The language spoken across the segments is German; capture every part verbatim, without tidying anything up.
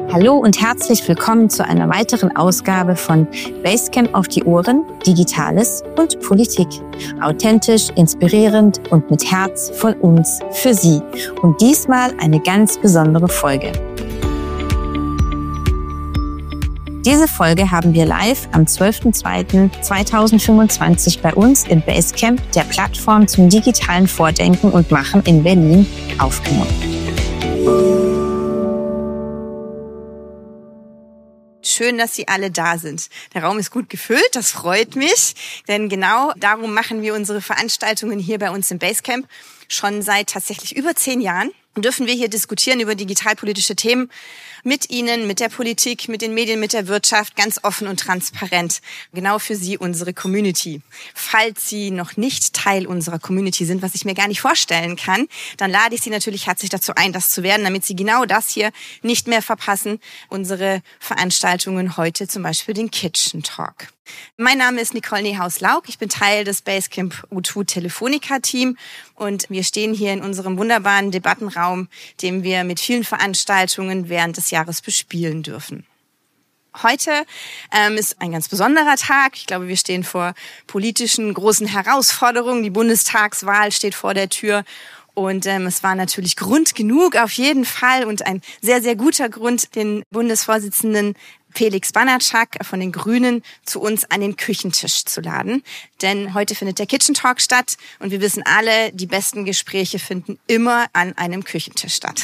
Hallo und herzlich willkommen zu einer weiteren Ausgabe von Basecamp auf die Ohren, Digitales und Politik. Authentisch, inspirierend und mit Herz von uns für Sie. Und diesmal eine ganz besondere Folge. Diese Folge haben wir live am zwölften zweiten zweitausendfünfundzwanzig bei uns im Basecamp, der Plattform zum digitalen Vordenken und Machen in Berlin, aufgenommen. Schön, dass Sie alle da sind. Der Raum ist gut gefüllt, das freut mich, denn genau darum machen wir unsere Veranstaltungen hier bei uns im Basecamp schon seit tatsächlich über zehn Jahren. Dürfen wir hier diskutieren über digitalpolitische Themen mit Ihnen, mit der Politik, mit den Medien, mit der Wirtschaft, ganz offen und transparent. Genau für Sie, unsere Community. Falls Sie noch nicht Teil unserer Community sind, was ich mir gar nicht vorstellen kann, dann lade ich Sie natürlich herzlich dazu ein, das zu werden, damit Sie genau das hier nicht mehr verpassen. Unsere Veranstaltungen heute, zum Beispiel den Kitchen Talk. Mein Name ist Nicole Niehaus-Lauk. Ich bin Teil des Basecamp U zwei Telefonica-Team und wir stehen hier in unserem wunderbaren Debattenraum, den wir mit vielen Veranstaltungen während des Jahres bespielen dürfen. Heute ähm, ist ein ganz besonderer Tag. Ich glaube, wir stehen vor politischen großen Herausforderungen. Die Bundestagswahl steht vor der Tür. Und ähm, es war natürlich Grund genug, auf jeden Fall, und ein sehr, sehr guter Grund, den Bundesvorsitzenden Felix Banatschak von den Grünen zu uns an den Küchentisch zu laden. Denn heute findet der Kitchen Talk statt und wir wissen alle, die besten Gespräche finden immer an einem Küchentisch statt.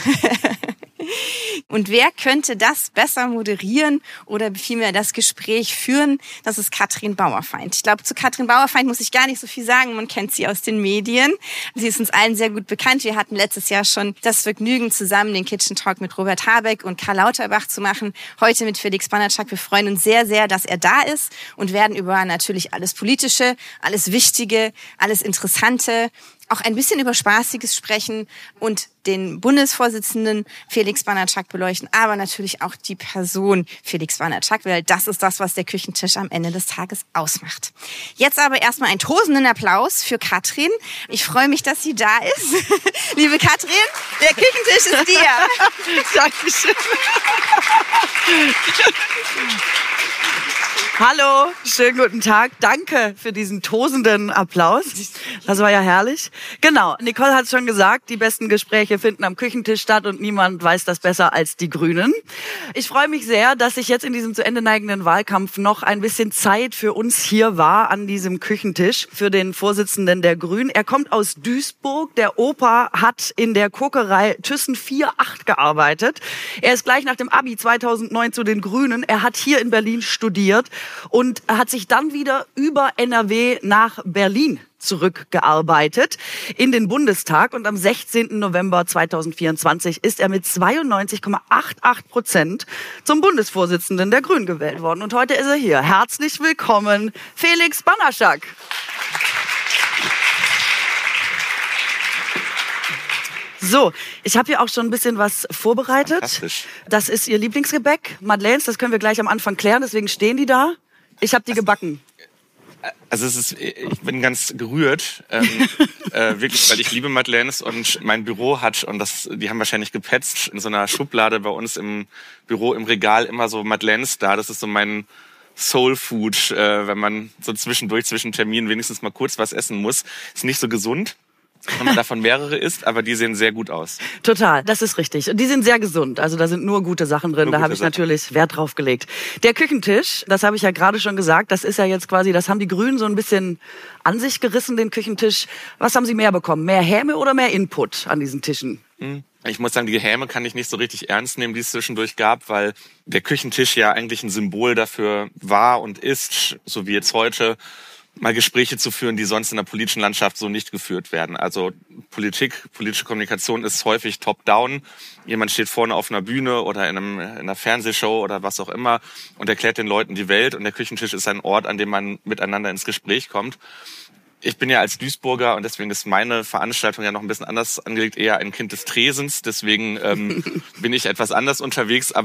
Und wer könnte das besser moderieren oder vielmehr das Gespräch führen? Das ist Katrin Bauerfeind. Ich glaube, zu Katrin Bauerfeind muss ich gar nicht so viel sagen. Man kennt sie aus den Medien. Sie ist uns allen sehr gut bekannt. Wir hatten letztes Jahr schon das Vergnügen, zusammen den Kitchen Talk mit Robert Habeck und Karl Lauterbach zu machen. Heute mit Felix Banatschak. Wir freuen uns sehr, sehr, dass er da ist und werden über natürlich alles Politische, alles Wichtige, alles Interessante, auch ein bisschen über Spaßiges sprechen und den Bundesvorsitzenden Felix Banatschak beleuchten, aber natürlich auch die Person Felix Banatschak, weil das ist das, was der Küchentisch am Ende des Tages ausmacht. Jetzt aber erstmal einen tosenden Applaus für Katrin. Ich freue mich, dass sie da ist. Liebe Katrin, der Küchentisch ist dir. Dankeschön. Hallo, schönen guten Tag. Danke für diesen tosenden Applaus. Das war ja herrlich. Genau, Nicole hat es schon gesagt, die besten Gespräche finden am Küchentisch statt und niemand weiß das besser als die Grünen. Ich freue mich sehr, dass ich jetzt in diesem zu Ende neigenden Wahlkampf noch ein bisschen Zeit für uns hier war an diesem Küchentisch, für den Vorsitzenden der Grünen. Er kommt aus Duisburg. Der Opa hat in der Kokerei Thyssen vier acht gearbeitet. Er ist gleich nach dem Abi zweitausendneun zu den Grünen. Er hat hier in Berlin studiert und hat sich dann wieder über N R W nach Berlin zurückgearbeitet in den Bundestag. Und am sechzehnten November zweitausendvierundzwanzig ist er mit zweiundneunzig Komma achtundachtzig Prozent zum Bundesvorsitzenden der Grünen gewählt worden. Und heute ist er hier. Herzlich willkommen, Felix Banatschak. So, ich habe hier auch schon ein bisschen was vorbereitet. Fantastisch. Das ist Ihr Lieblingsgebäck, Madeleines, das können wir gleich am Anfang klären, deswegen stehen die da. Ich habe die gebacken. Also es ist, ich bin ganz gerührt, ähm, äh, wirklich, weil ich liebe Madeleines und mein Büro hat, und das, die haben wahrscheinlich gepetzt, in so einer Schublade bei uns im Büro im Regal immer so Madeleines da. Das ist so mein Soul Food, äh, wenn man so zwischendurch, zwischen Terminen wenigstens mal kurz was essen muss. Ist nicht so gesund, wenn man davon mehrere isst, aber die sehen sehr gut aus. Total, das ist richtig. Und die sind sehr gesund. Also da sind nur gute Sachen drin. Nur da habe ich Sachen. natürlich Wert drauf gelegt. Der Küchentisch, das habe ich ja gerade schon gesagt, das ist ja jetzt quasi, das haben die Grünen so ein bisschen an sich gerissen, den Küchentisch. Was haben Sie mehr bekommen? Mehr Häme oder mehr Input an diesen Tischen? Ich muss sagen, die Häme kann ich nicht so richtig ernst nehmen, die es zwischendurch gab, weil der Küchentisch ja eigentlich ein Symbol dafür war und ist, so wie jetzt heute, mal Gespräche zu führen, die sonst in der politischen Landschaft so nicht geführt werden. Also Politik, politische Kommunikation ist häufig top-down. Jemand steht vorne auf einer Bühne oder in, einem, in einer Fernsehshow oder was auch immer und erklärt den Leuten die Welt. Und der Küchentisch ist ein Ort, an dem man miteinander ins Gespräch kommt. Ich bin ja als Duisburger und deswegen ist meine Veranstaltung ja noch ein bisschen anders angelegt, eher ein Kind des Tresens. Deswegen ähm, bin ich etwas anders unterwegs, aber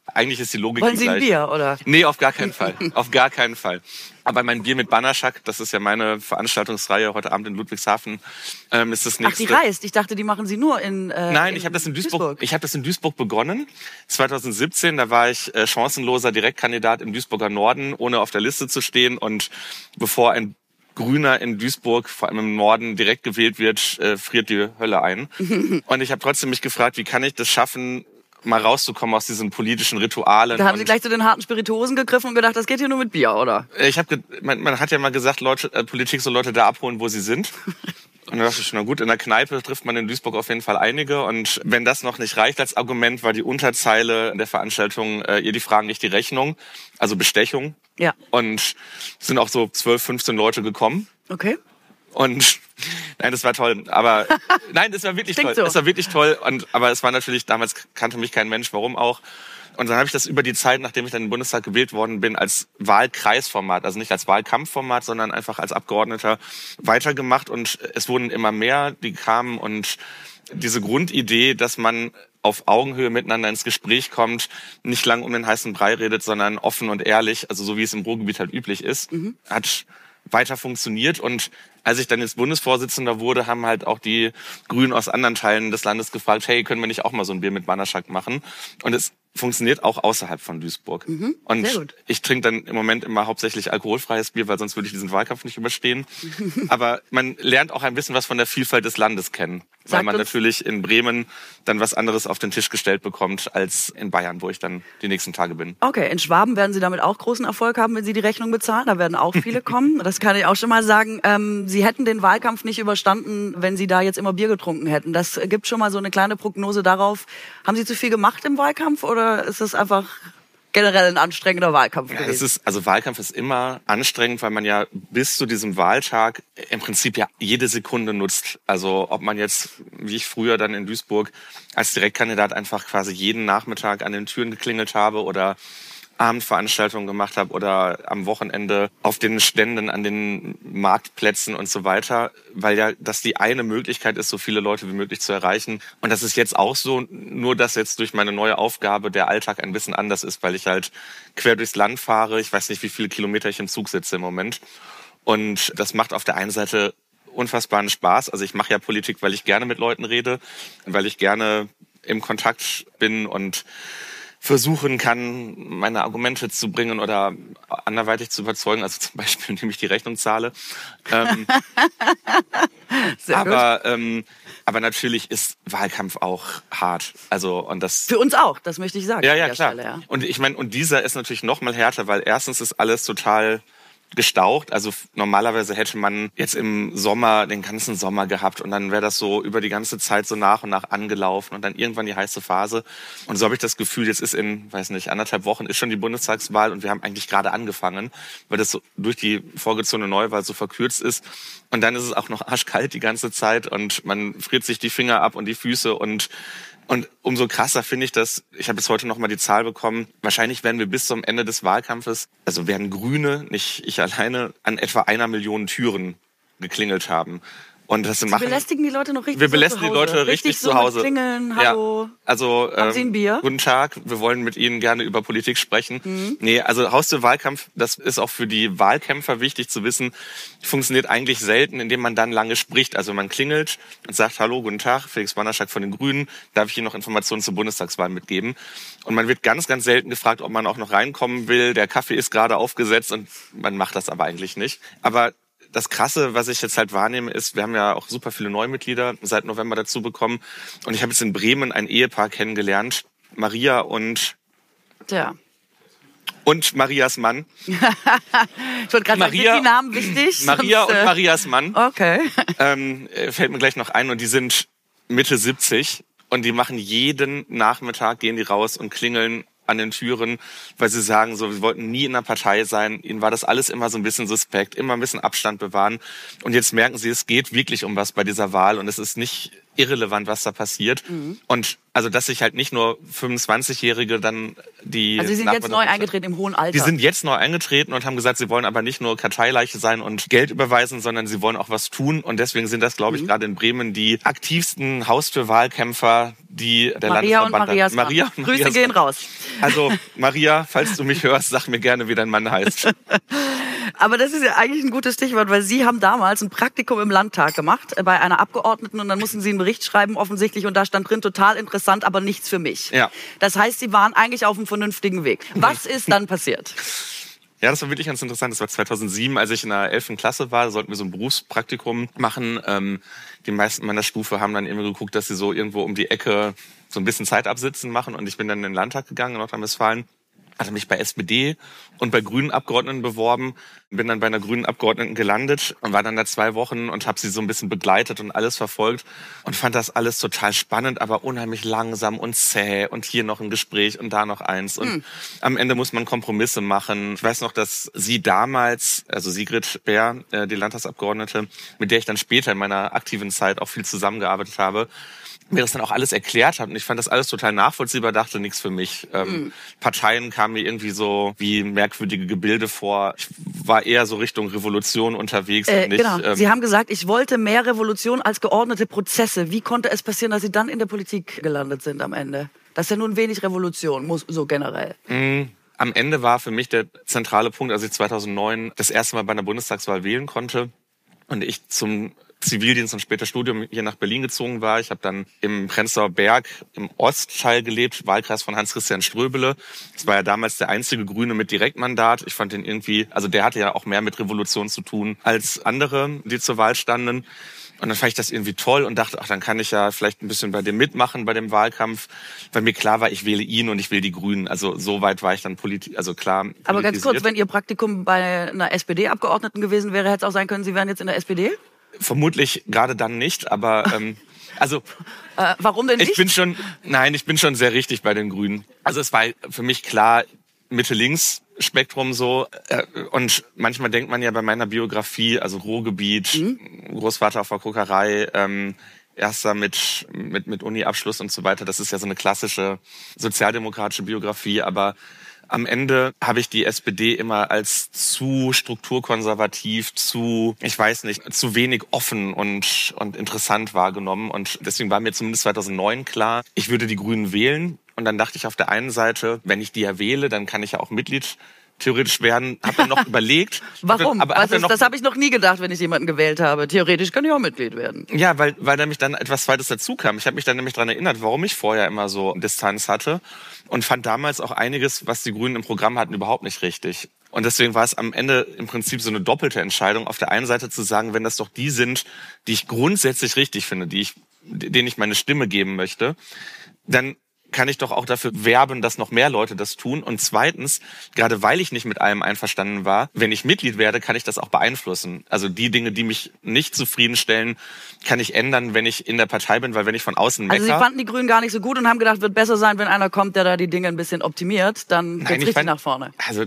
eigentlich ist die Logik Wollen die Sie gleiche. ein Bier, oder? Nee, auf gar keinen Fall. Auf gar keinen Fall. Aber mein Bier mit Bannerschak, das ist ja meine Veranstaltungsreihe heute Abend in Ludwigshafen, ähm, ist das nächste. Ach, die reist. Ich dachte, die machen Sie nur in äh, Nein, in ich habe das in Duisburg, Duisburg. Ich habe das in Duisburg begonnen. zwanzig siebzehn, da war ich äh, chancenloser Direktkandidat im Duisburger Norden, ohne auf der Liste zu stehen. Und bevor ein Grüner in Duisburg, vor allem im Norden, direkt gewählt wird, äh, friert die Hölle ein. Und ich habe trotzdem mich gefragt, wie kann ich das schaffen, mal rauszukommen aus diesen politischen Ritualen. Da haben Sie gleich zu den harten Spirituosen gegriffen und gedacht, das geht hier nur mit Bier, oder? Ich habe, man, man hat ja mal gesagt, Leute, äh, Politik soll Leute da abholen, wo sie sind. Und da dachte ich, na gut, in der Kneipe trifft man in Duisburg auf jeden Fall einige. Und wenn das noch nicht reicht als Argument, war die Unterzeile der Veranstaltung, äh, ihr die fragen nicht die Rechnung, also Bestechung. Ja. Und es sind auch so zwölf, fünfzehn Leute gekommen. Okay. Und nein, das war toll. Aber nein, das war wirklich Klingt toll. so. Es war wirklich toll. Und aber es war natürlich, damals kannte mich kein Mensch, warum auch. Und dann habe ich das über die Zeit, nachdem ich dann im Bundestag gewählt worden bin, als Wahlkreisformat, also nicht als Wahlkampfformat, sondern einfach als Abgeordneter weitergemacht. Und es wurden immer mehr, die kamen. Und diese Grundidee, dass man auf Augenhöhe miteinander ins Gespräch kommt, nicht lang um den heißen Brei redet, sondern offen und ehrlich, also so wie es im Ruhrgebiet halt üblich ist, mhm. hat weiter funktioniert. Und als ich dann jetzt Bundesvorsitzender wurde, haben halt auch die Grünen aus anderen Teilen des Landes gefragt, hey, können wir nicht auch mal so ein Bier mit Bannerschak machen? Und es funktioniert auch außerhalb von Duisburg. Mhm, und sehr gut. Ich trinke dann im Moment immer hauptsächlich alkoholfreies Bier, weil sonst würde ich diesen Wahlkampf nicht überstehen. Aber man lernt auch ein bisschen was von der Vielfalt des Landes kennen. Weil Sagt man uns- natürlich in Bremen dann was anderes auf den Tisch gestellt bekommt als in Bayern, wo ich dann die nächsten Tage bin. Okay, in Schwaben werden Sie damit auch großen Erfolg haben, wenn Sie die Rechnung bezahlen. Da werden auch viele kommen. Das kann ich auch schon mal sagen. Ähm, Sie hätten den Wahlkampf nicht überstanden, wenn Sie da jetzt immer Bier getrunken hätten. Das gibt schon mal so eine kleine Prognose darauf. Haben Sie zu viel gemacht im Wahlkampf oder ist das einfach generell ein anstrengender Wahlkampf Ja, gewesen? es ist, also Wahlkampf ist immer anstrengend, weil man ja bis zu diesem Wahltag im Prinzip ja jede Sekunde nutzt. Also ob man jetzt, wie ich früher dann in Duisburg als Direktkandidat einfach quasi jeden Nachmittag an den Türen geklingelt habe oder Abendveranstaltungen gemacht habe oder am Wochenende auf den Ständen, an den Marktplätzen und so weiter, weil ja das die eine Möglichkeit ist, so viele Leute wie möglich zu erreichen. Und das ist jetzt auch so, nur dass jetzt durch meine neue Aufgabe der Alltag ein bisschen anders ist, weil ich halt quer durchs Land fahre. Ich weiß nicht, wie viele Kilometer ich im Zug sitze im Moment. Und das macht auf der einen Seite unfassbaren Spaß. Also ich mache ja Politik, weil ich gerne mit Leuten rede, weil ich gerne im Kontakt bin und versuchen kann, meine Argumente zu bringen oder anderweitig zu überzeugen, also zum Beispiel, indem ich die Rechnung zahle. Ähm, Sehr gut. aber, ähm, aber natürlich ist Wahlkampf auch hart. Also, und das, Für uns auch, das möchte ich sagen. ja, an ja, der klar. Stelle, ja. Und ich meine, und dieser ist natürlich noch mal härter, weil erstens ist alles total gestaucht. Also f- normalerweise hätte man jetzt im Sommer den ganzen Sommer gehabt und dann wäre das so über die ganze Zeit so nach und nach angelaufen und dann irgendwann die heiße Phase. Und so habe ich das Gefühl, jetzt ist in, weiß nicht, anderthalb Wochen ist schon die Bundestagswahl und wir haben eigentlich gerade angefangen, weil das so durch die vorgezogene Neuwahl so verkürzt ist. Und dann ist es auch noch arschkalt die ganze Zeit und man friert sich die Finger ab und die Füße und Und umso krasser finde ich das, ich habe jetzt heute noch mal die Zahl bekommen, wahrscheinlich werden wir bis zum Ende des Wahlkampfes, also werden Grüne, nicht ich alleine, an etwa einer Million Türen geklingelt haben. Und das Sie machen, belästigen die Leute noch richtig wir so belästigen zu die Hause. Leute richtig, so zu Hause. Mit Klingeln, hallo. Ja, also Haben Sie ein Bier? Guten Tag, wir wollen mit Ihnen gerne über Politik sprechen. Mhm. Nee, also Haustür-Wahlkampf, das ist auch für die Wahlkämpfer wichtig zu wissen, funktioniert eigentlich selten, indem man dann lange spricht. Also man klingelt und sagt, hallo, guten Tag, Felix Bannerschak von den Grünen, darf ich Ihnen noch Informationen zur Bundestagswahl mitgeben? Und man wird ganz, ganz selten gefragt, ob man auch noch reinkommen will. Der Kaffee ist gerade aufgesetzt und man macht das aber eigentlich nicht. Aber das Krasse, was ich jetzt halt wahrnehme, ist, wir haben ja auch super viele Neumitglieder seit November dazu bekommen. Und ich habe jetzt in Bremen ein Ehepaar kennengelernt, Maria und Tja. und Marias Mann. Ich wollte gerade sagen, Maria- sind die Namen wichtig? Maria Sonst, und äh, Marias Mann. Okay. Ähm, äh, fällt mir gleich noch ein. Und die sind Mitte siebzig. Und die machen jeden Nachmittag, gehen die raus und klingeln an den Türen, weil sie sagen, so, wir wollten nie in einer Partei sein. Ihnen war das alles immer so ein bisschen suspekt, immer ein bisschen Abstand bewahren. Und jetzt merken sie, es geht wirklich um was bei dieser Wahl und es ist nicht irrelevant, was da passiert. Mhm. Und also, dass sich halt nicht nur fünfundzwanzigjährige dann die... Also Sie sind jetzt neu eingetreten im hohen Alter. Die sind jetzt neu eingetreten und haben gesagt, sie wollen aber nicht nur Karteileiche sein und Geld überweisen, sondern sie wollen auch was tun. Und deswegen sind das, glaube ich, mhm. gerade in Bremen die aktivsten Haustürwahlkämpfer, die der Maria und Landesverband... Marias Maria Mann. und Grüße Marias gehen Mann. raus. Also Maria, falls du mich hörst, sag mir gerne, wie dein Mann heißt. Aber das ist ja eigentlich ein gutes Stichwort, weil Sie haben damals ein Praktikum im Landtag gemacht bei einer Abgeordneten und dann mussten Sie einen Bericht schreiben offensichtlich und da stand drin, total interessant, aber nichts für mich. Ja. Das heißt, Sie waren eigentlich auf einem vernünftigen Weg. Was ist dann passiert? Ja, das war wirklich ganz interessant. Das war zweitausendsieben, als ich in der elften Klasse war, da sollten wir so ein Berufspraktikum machen. Ähm, die meisten meiner Stufe haben dann immer geguckt, dass sie so irgendwo um die Ecke so ein bisschen Zeit absitzen machen und ich bin dann in den Landtag gegangen in Nordrhein-Westfalen. Hatte mich bei S P D und bei grünen Abgeordneten beworben, bin dann bei einer grünen Abgeordneten gelandet und war dann da zwei Wochen und habe sie so ein bisschen begleitet und alles verfolgt und fand das alles total spannend, aber unheimlich langsam und zäh und hier noch ein Gespräch und da noch eins und mhm. am Ende muss man Kompromisse machen. Ich weiß noch, dass sie damals, also Sigrid Bär, die Landtagsabgeordnete, mit der ich dann später in meiner aktiven Zeit auch viel zusammengearbeitet habe, mir das dann auch alles erklärt hat und ich fand das alles total nachvollziehbar, dachte, nichts für mich. Ähm, mhm. Parteien kamen mir irgendwie so wie merkwürdige Gebilde vor. Ich war eher so Richtung Revolution unterwegs. Äh, und nicht, genau. ähm, Sie haben gesagt, ich wollte mehr Revolution als geordnete Prozesse. Wie konnte es passieren, dass Sie dann in der Politik gelandet sind am Ende? Das ist ja nun wenig Revolution, muss so generell. Mhm. Am Ende war für mich der zentrale Punkt, als ich zweitausendneun das erste Mal bei einer Bundestagswahl wählen konnte und ich zum Zivildienst und später Studium hier nach Berlin gezogen war. Ich habe dann im Prenzlauer Berg im Ostteil gelebt, Wahlkreis von Hans-Christian Ströbele. Das war ja damals der einzige Grüne mit Direktmandat. Ich fand den irgendwie, also der hatte ja auch mehr mit Revolution zu tun als andere, die zur Wahl standen. Und dann fand ich das irgendwie toll und dachte, ach, dann kann ich ja vielleicht ein bisschen bei dem mitmachen, bei dem Wahlkampf, weil mir klar war, ich wähle ihn und ich will die Grünen. Also so weit war ich dann politisch, also klar. Aber ganz kurz, wenn Ihr Praktikum bei einer S P D-Abgeordneten gewesen wäre, hätte es auch sein können, Sie wären jetzt in der S P D? Vermutlich gerade dann nicht, aber ähm, also äh, warum denn nicht? Ich bin schon, nein, ich bin schon sehr richtig bei den Grünen. Also es war für mich klar Mitte-Links-Spektrum so äh, und manchmal denkt man ja bei meiner Biografie, also Ruhrgebiet, mhm. Großvater auf der Kokerei, ähm, erster mit mit mit Uni-Abschluss und so weiter. Das ist ja so eine klassische sozialdemokratische Biografie, aber am Ende habe ich die S P D immer als zu strukturkonservativ, zu, ich weiß nicht, zu wenig offen und und interessant wahrgenommen. Und deswegen war mir zumindest zweitausendneun klar, ich würde die Grünen wählen. Und dann dachte ich auf der einen Seite, wenn ich die ja wähle, dann kann ich ja auch Mitglied theoretisch werden. Habe dann noch überlegt. Warum? Aber Was hab ist, noch, das habe ich noch nie gedacht, wenn ich jemanden gewählt habe. Theoretisch kann ich auch Mitglied werden. Ja, weil weil nämlich dann etwas Zweites dazu kam. Ich habe mich dann nämlich daran erinnert, warum ich vorher immer so Distanz hatte und fand damals auch einiges, was die Grünen im Programm hatten, überhaupt nicht richtig. Und deswegen war es am Ende im Prinzip so eine doppelte Entscheidung. Auf der einen Seite zu sagen, wenn das doch die sind, die ich grundsätzlich richtig finde, die ich, denen ich meine Stimme geben möchte, dann kann ich doch auch dafür werben, dass noch mehr Leute das tun. Und zweitens, gerade weil ich nicht mit allem einverstanden war, wenn ich Mitglied werde, kann ich das auch beeinflussen. Also die Dinge, die mich nicht zufriedenstellen, kann ich ändern, wenn ich in der Partei bin, weil wenn ich von außen meckere... Also Sie fanden die Grünen gar nicht so gut und haben gedacht, wird besser sein, wenn einer kommt, der da die Dinge ein bisschen optimiert, dann geht's richtig fand, nach vorne. Also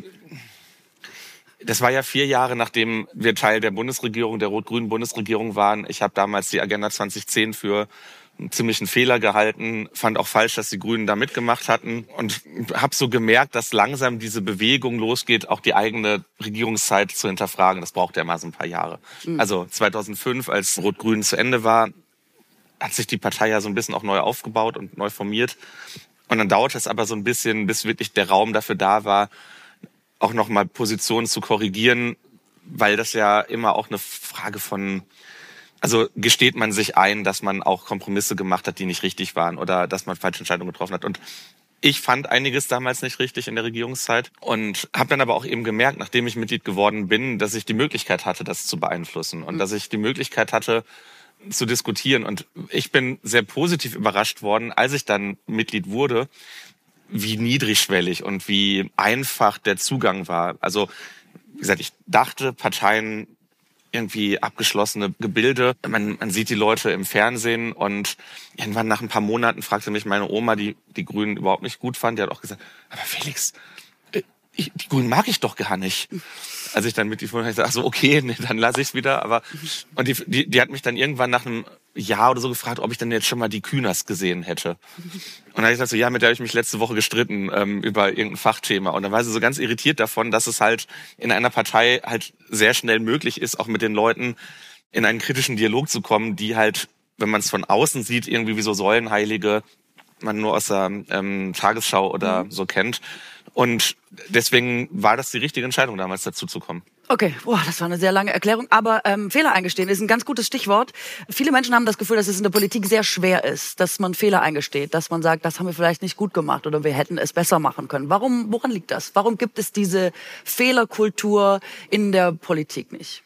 das war ja vier Jahre, nachdem wir Teil der Bundesregierung, der rot-grünen Bundesregierung waren. Ich habe damals die Agenda zwanzig zehn für einen ziemlichen Fehler gehalten, fand auch falsch, dass die Grünen da mitgemacht hatten und habe so gemerkt, dass langsam diese Bewegung losgeht, auch die eigene Regierungszeit zu hinterfragen. Das braucht ja mal so ein paar Jahre. Mhm. Also zweitausendfünf, als Rot-Grün zu Ende war, hat sich die Partei ja so ein bisschen auch neu aufgebaut und neu formiert. Und dann dauerte es aber so ein bisschen, bis wirklich der Raum dafür da war, auch nochmal Positionen zu korrigieren, weil das ja immer auch eine Frage von... Also gesteht man sich ein, dass man auch Kompromisse gemacht hat, die nicht richtig waren oder dass man falsche Entscheidungen getroffen hat. Und ich fand einiges damals nicht richtig in der Regierungszeit und habe dann aber auch eben gemerkt, nachdem ich Mitglied geworden bin, dass ich die Möglichkeit hatte, das zu beeinflussen und mhm. dass ich die Möglichkeit hatte, zu diskutieren. Und ich bin sehr positiv überrascht worden, als ich dann Mitglied wurde, wie niedrigschwellig und wie einfach der Zugang war. Also wie gesagt, ich dachte, Parteien irgendwie abgeschlossene Gebilde. Man, man sieht die Leute im Fernsehen und irgendwann nach ein paar Monaten fragte mich meine Oma, die die Grünen überhaupt nicht gut fand, die hat auch gesagt, aber Felix, ich, die Grünen mag ich doch gar nicht. Als ich dann mit die wurde, ich gesagt, ach so, okay, nee, dann lasse ich's wieder. Aber und die, die, die hat mich dann irgendwann nach einem Jahr oder so gefragt, ob ich dann jetzt schon mal die Künast gesehen hätte. Und dann habe ich gesagt, so, ja, mit der habe ich mich letzte Woche gestritten ähm, über irgendein Fachthema. Und dann war sie so ganz irritiert davon, dass es halt in einer Partei halt sehr schnell möglich ist, auch mit den Leuten in einen kritischen Dialog zu kommen, die halt, wenn man es von außen sieht, irgendwie wie so Säulenheilige man nur aus der ähm, Tagesschau oder mhm. so kennt. Und deswegen war das die richtige Entscheidung, damals dazu zu kommen. Okay, boah, das war eine sehr lange Erklärung. Aber ähm, Fehler eingestehen ist ein ganz gutes Stichwort. Viele Menschen haben das Gefühl, dass es in der Politik sehr schwer ist, dass man Fehler eingesteht, dass man sagt, das haben wir vielleicht nicht gut gemacht oder wir hätten es besser machen können. Warum, woran liegt das? Warum gibt es diese Fehlerkultur in der Politik nicht?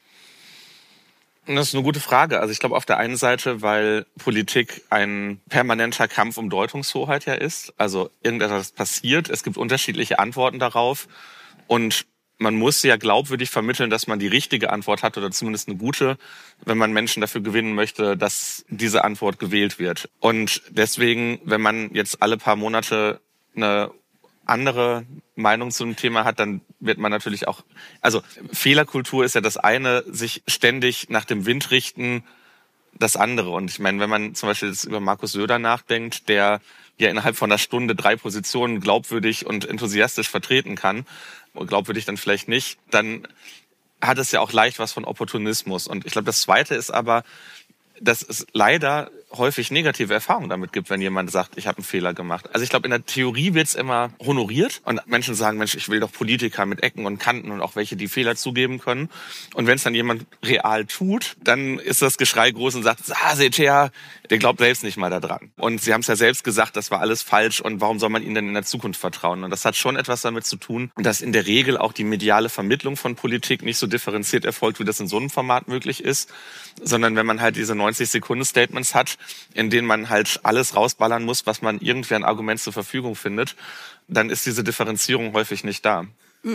Das ist eine gute Frage. Also ich glaube auf der einen Seite, weil Politik ein permanenter Kampf um Deutungshoheit ja ist. Also irgendetwas passiert, es gibt unterschiedliche Antworten darauf und man muss ja glaubwürdig vermitteln, dass man die richtige Antwort hat oder zumindest eine gute, wenn man Menschen dafür gewinnen möchte, dass diese Antwort gewählt wird. Und deswegen, wenn man jetzt alle paar Monate eine andere Meinung zum Thema hat, dann wird man natürlich auch, also Fehlerkultur ist ja das eine, sich ständig nach dem Wind richten, das andere. Und ich meine, wenn man zum Beispiel jetzt über Markus Söder nachdenkt, der ja innerhalb von einer Stunde drei Positionen glaubwürdig und enthusiastisch vertreten kann, glaubwürdig dann vielleicht nicht, dann hat es ja auch leicht was von Opportunismus. Und ich glaube, das Zweite ist aber, dass es leider häufig negative Erfahrungen damit gibt, wenn jemand sagt, ich habe einen Fehler gemacht. Also ich glaube, in der Theorie wird's immer honoriert und Menschen sagen, Mensch, ich will doch Politiker mit Ecken und Kanten und auch welche, die Fehler zugeben können. Und wenn es dann jemand real tut, dann ist das Geschrei groß und sagt, ah, seht her, der glaubt selbst nicht mal daran. Und Sie haben es ja selbst gesagt, das war alles falsch und warum soll man Ihnen denn in der Zukunft vertrauen? Und das hat schon etwas damit zu tun, dass in der Regel auch die mediale Vermittlung von Politik nicht so differenziert erfolgt, wie das in so einem Format möglich ist, sondern wenn man halt diese neunzig Sekunden Statements hat, in denen man halt alles rausballern muss, was man irgendwie an Argument zur Verfügung findet, dann ist diese Differenzierung häufig nicht da.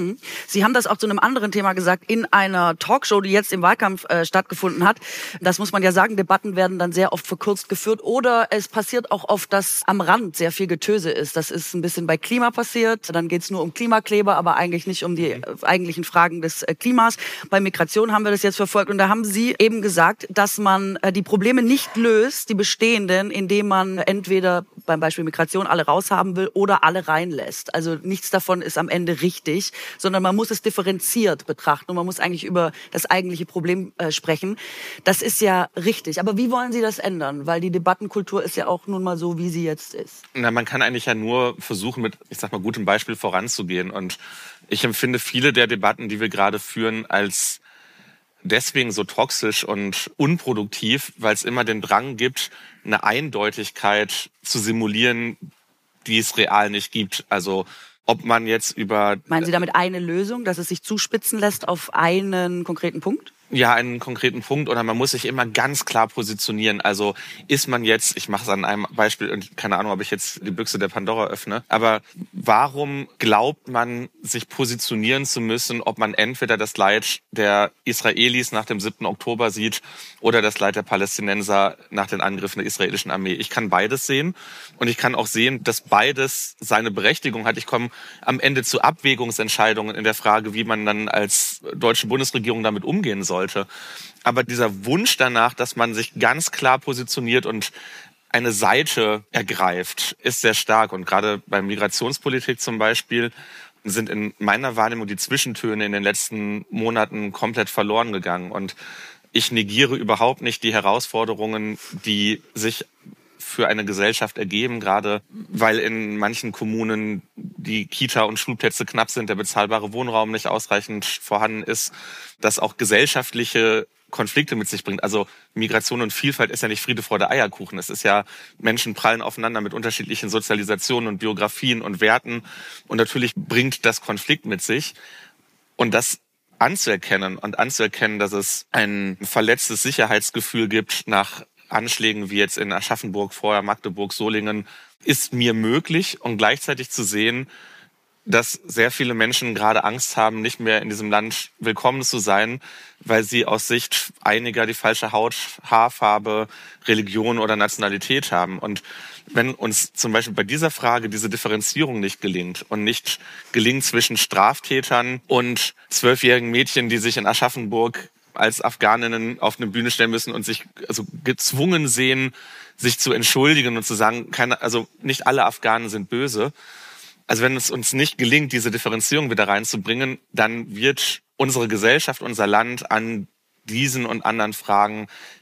Sie haben das auch zu einem anderen Thema gesagt, in einer Talkshow, die jetzt im Wahlkampf äh, stattgefunden hat. Das muss man ja sagen, Debatten werden dann sehr oft verkürzt geführt oder es passiert auch oft, dass am Rand sehr viel Getöse ist. Das ist ein bisschen bei Klima passiert, dann geht es nur um Klimakleber, aber eigentlich nicht um die äh, eigentlichen Fragen des äh, Klimas. Bei Migration haben wir das jetzt verfolgt und da haben Sie eben gesagt, dass man äh, die Probleme nicht löst, die bestehenden, indem man entweder beim Beispiel Migration alle raushaben will oder alle reinlässt. Also nichts davon ist am Ende richtig, sondern man muss es differenziert betrachten und man muss eigentlich über das eigentliche Problem äh, sprechen. Das ist ja richtig. Aber wie wollen Sie das ändern? Weil die Debattenkultur ist ja auch nun mal so, wie sie jetzt ist. Na, man kann eigentlich ja nur versuchen, mit, ich sag mal, gutem Beispiel voranzugehen. Und ich empfinde viele der Debatten, die wir gerade führen, als deswegen so toxisch und unproduktiv, weil es immer den Drang gibt, eine Eindeutigkeit zu simulieren, die es real nicht gibt. Also ob man jetzt über... Meinen Sie damit eine Lösung, dass es sich zuspitzen lässt auf einen konkreten Punkt? Ja, einen konkreten Punkt oder man muss sich immer ganz klar positionieren. Also ist man jetzt, ich mache es an einem Beispiel und keine Ahnung, ob ich jetzt die Büchse der Pandora öffne, aber warum glaubt man, sich positionieren zu müssen, ob man entweder das Leid der Israelis nach dem siebten Oktober sieht oder das Leid der Palästinenser nach den Angriffen der israelischen Armee? Ich kann beides sehen und ich kann auch sehen, dass beides seine Berechtigung hat. Ich komme am Ende zu Abwägungsentscheidungen in der Frage, wie man dann als deutsche Bundesregierung damit umgehen soll. Aber dieser Wunsch danach, dass man sich ganz klar positioniert und eine Seite ergreift, ist sehr stark. Und gerade bei Migrationspolitik zum Beispiel sind in meiner Wahrnehmung die Zwischentöne in den letzten Monaten komplett verloren gegangen. Und ich negiere überhaupt nicht die Herausforderungen, die sich für eine Gesellschaft ergeben, gerade weil in manchen Kommunen die Kita- und Schulplätze knapp sind, der bezahlbare Wohnraum nicht ausreichend vorhanden ist, dass auch gesellschaftliche Konflikte mit sich bringt. Also Migration und Vielfalt ist ja nicht Friede, Freude, Eierkuchen. Es ist ja, Menschen prallen aufeinander mit unterschiedlichen Sozialisationen und Biografien und Werten. Und natürlich bringt das Konflikt mit sich. Und das anzuerkennen und anzuerkennen, dass es ein verletztes Sicherheitsgefühl gibt nach Anschlägen wie jetzt in Aschaffenburg, vorher Magdeburg, Solingen, ist mir möglich und gleichzeitig zu sehen, dass sehr viele Menschen gerade Angst haben, nicht mehr in diesem Land willkommen zu sein, weil sie aus Sicht einiger die falsche Haut, Haarfarbe, Religion oder Nationalität haben. Und wenn uns zum Beispiel bei dieser Frage diese Differenzierung nicht gelingt und nicht gelingt zwischen Straftätern und zwölfjährigen Mädchen, die sich in Aschaffenburg als Afghaninnen auf eine Bühne stellen müssen und sich also gezwungen sehen, sich zu entschuldigen und zu sagen, keine, also nicht alle Afghanen sind böse. Also wenn es uns nicht gelingt, diese Differenzierung wieder reinzubringen, dann wird unsere Gesellschaft, unser Land an diesen und anderen Fragen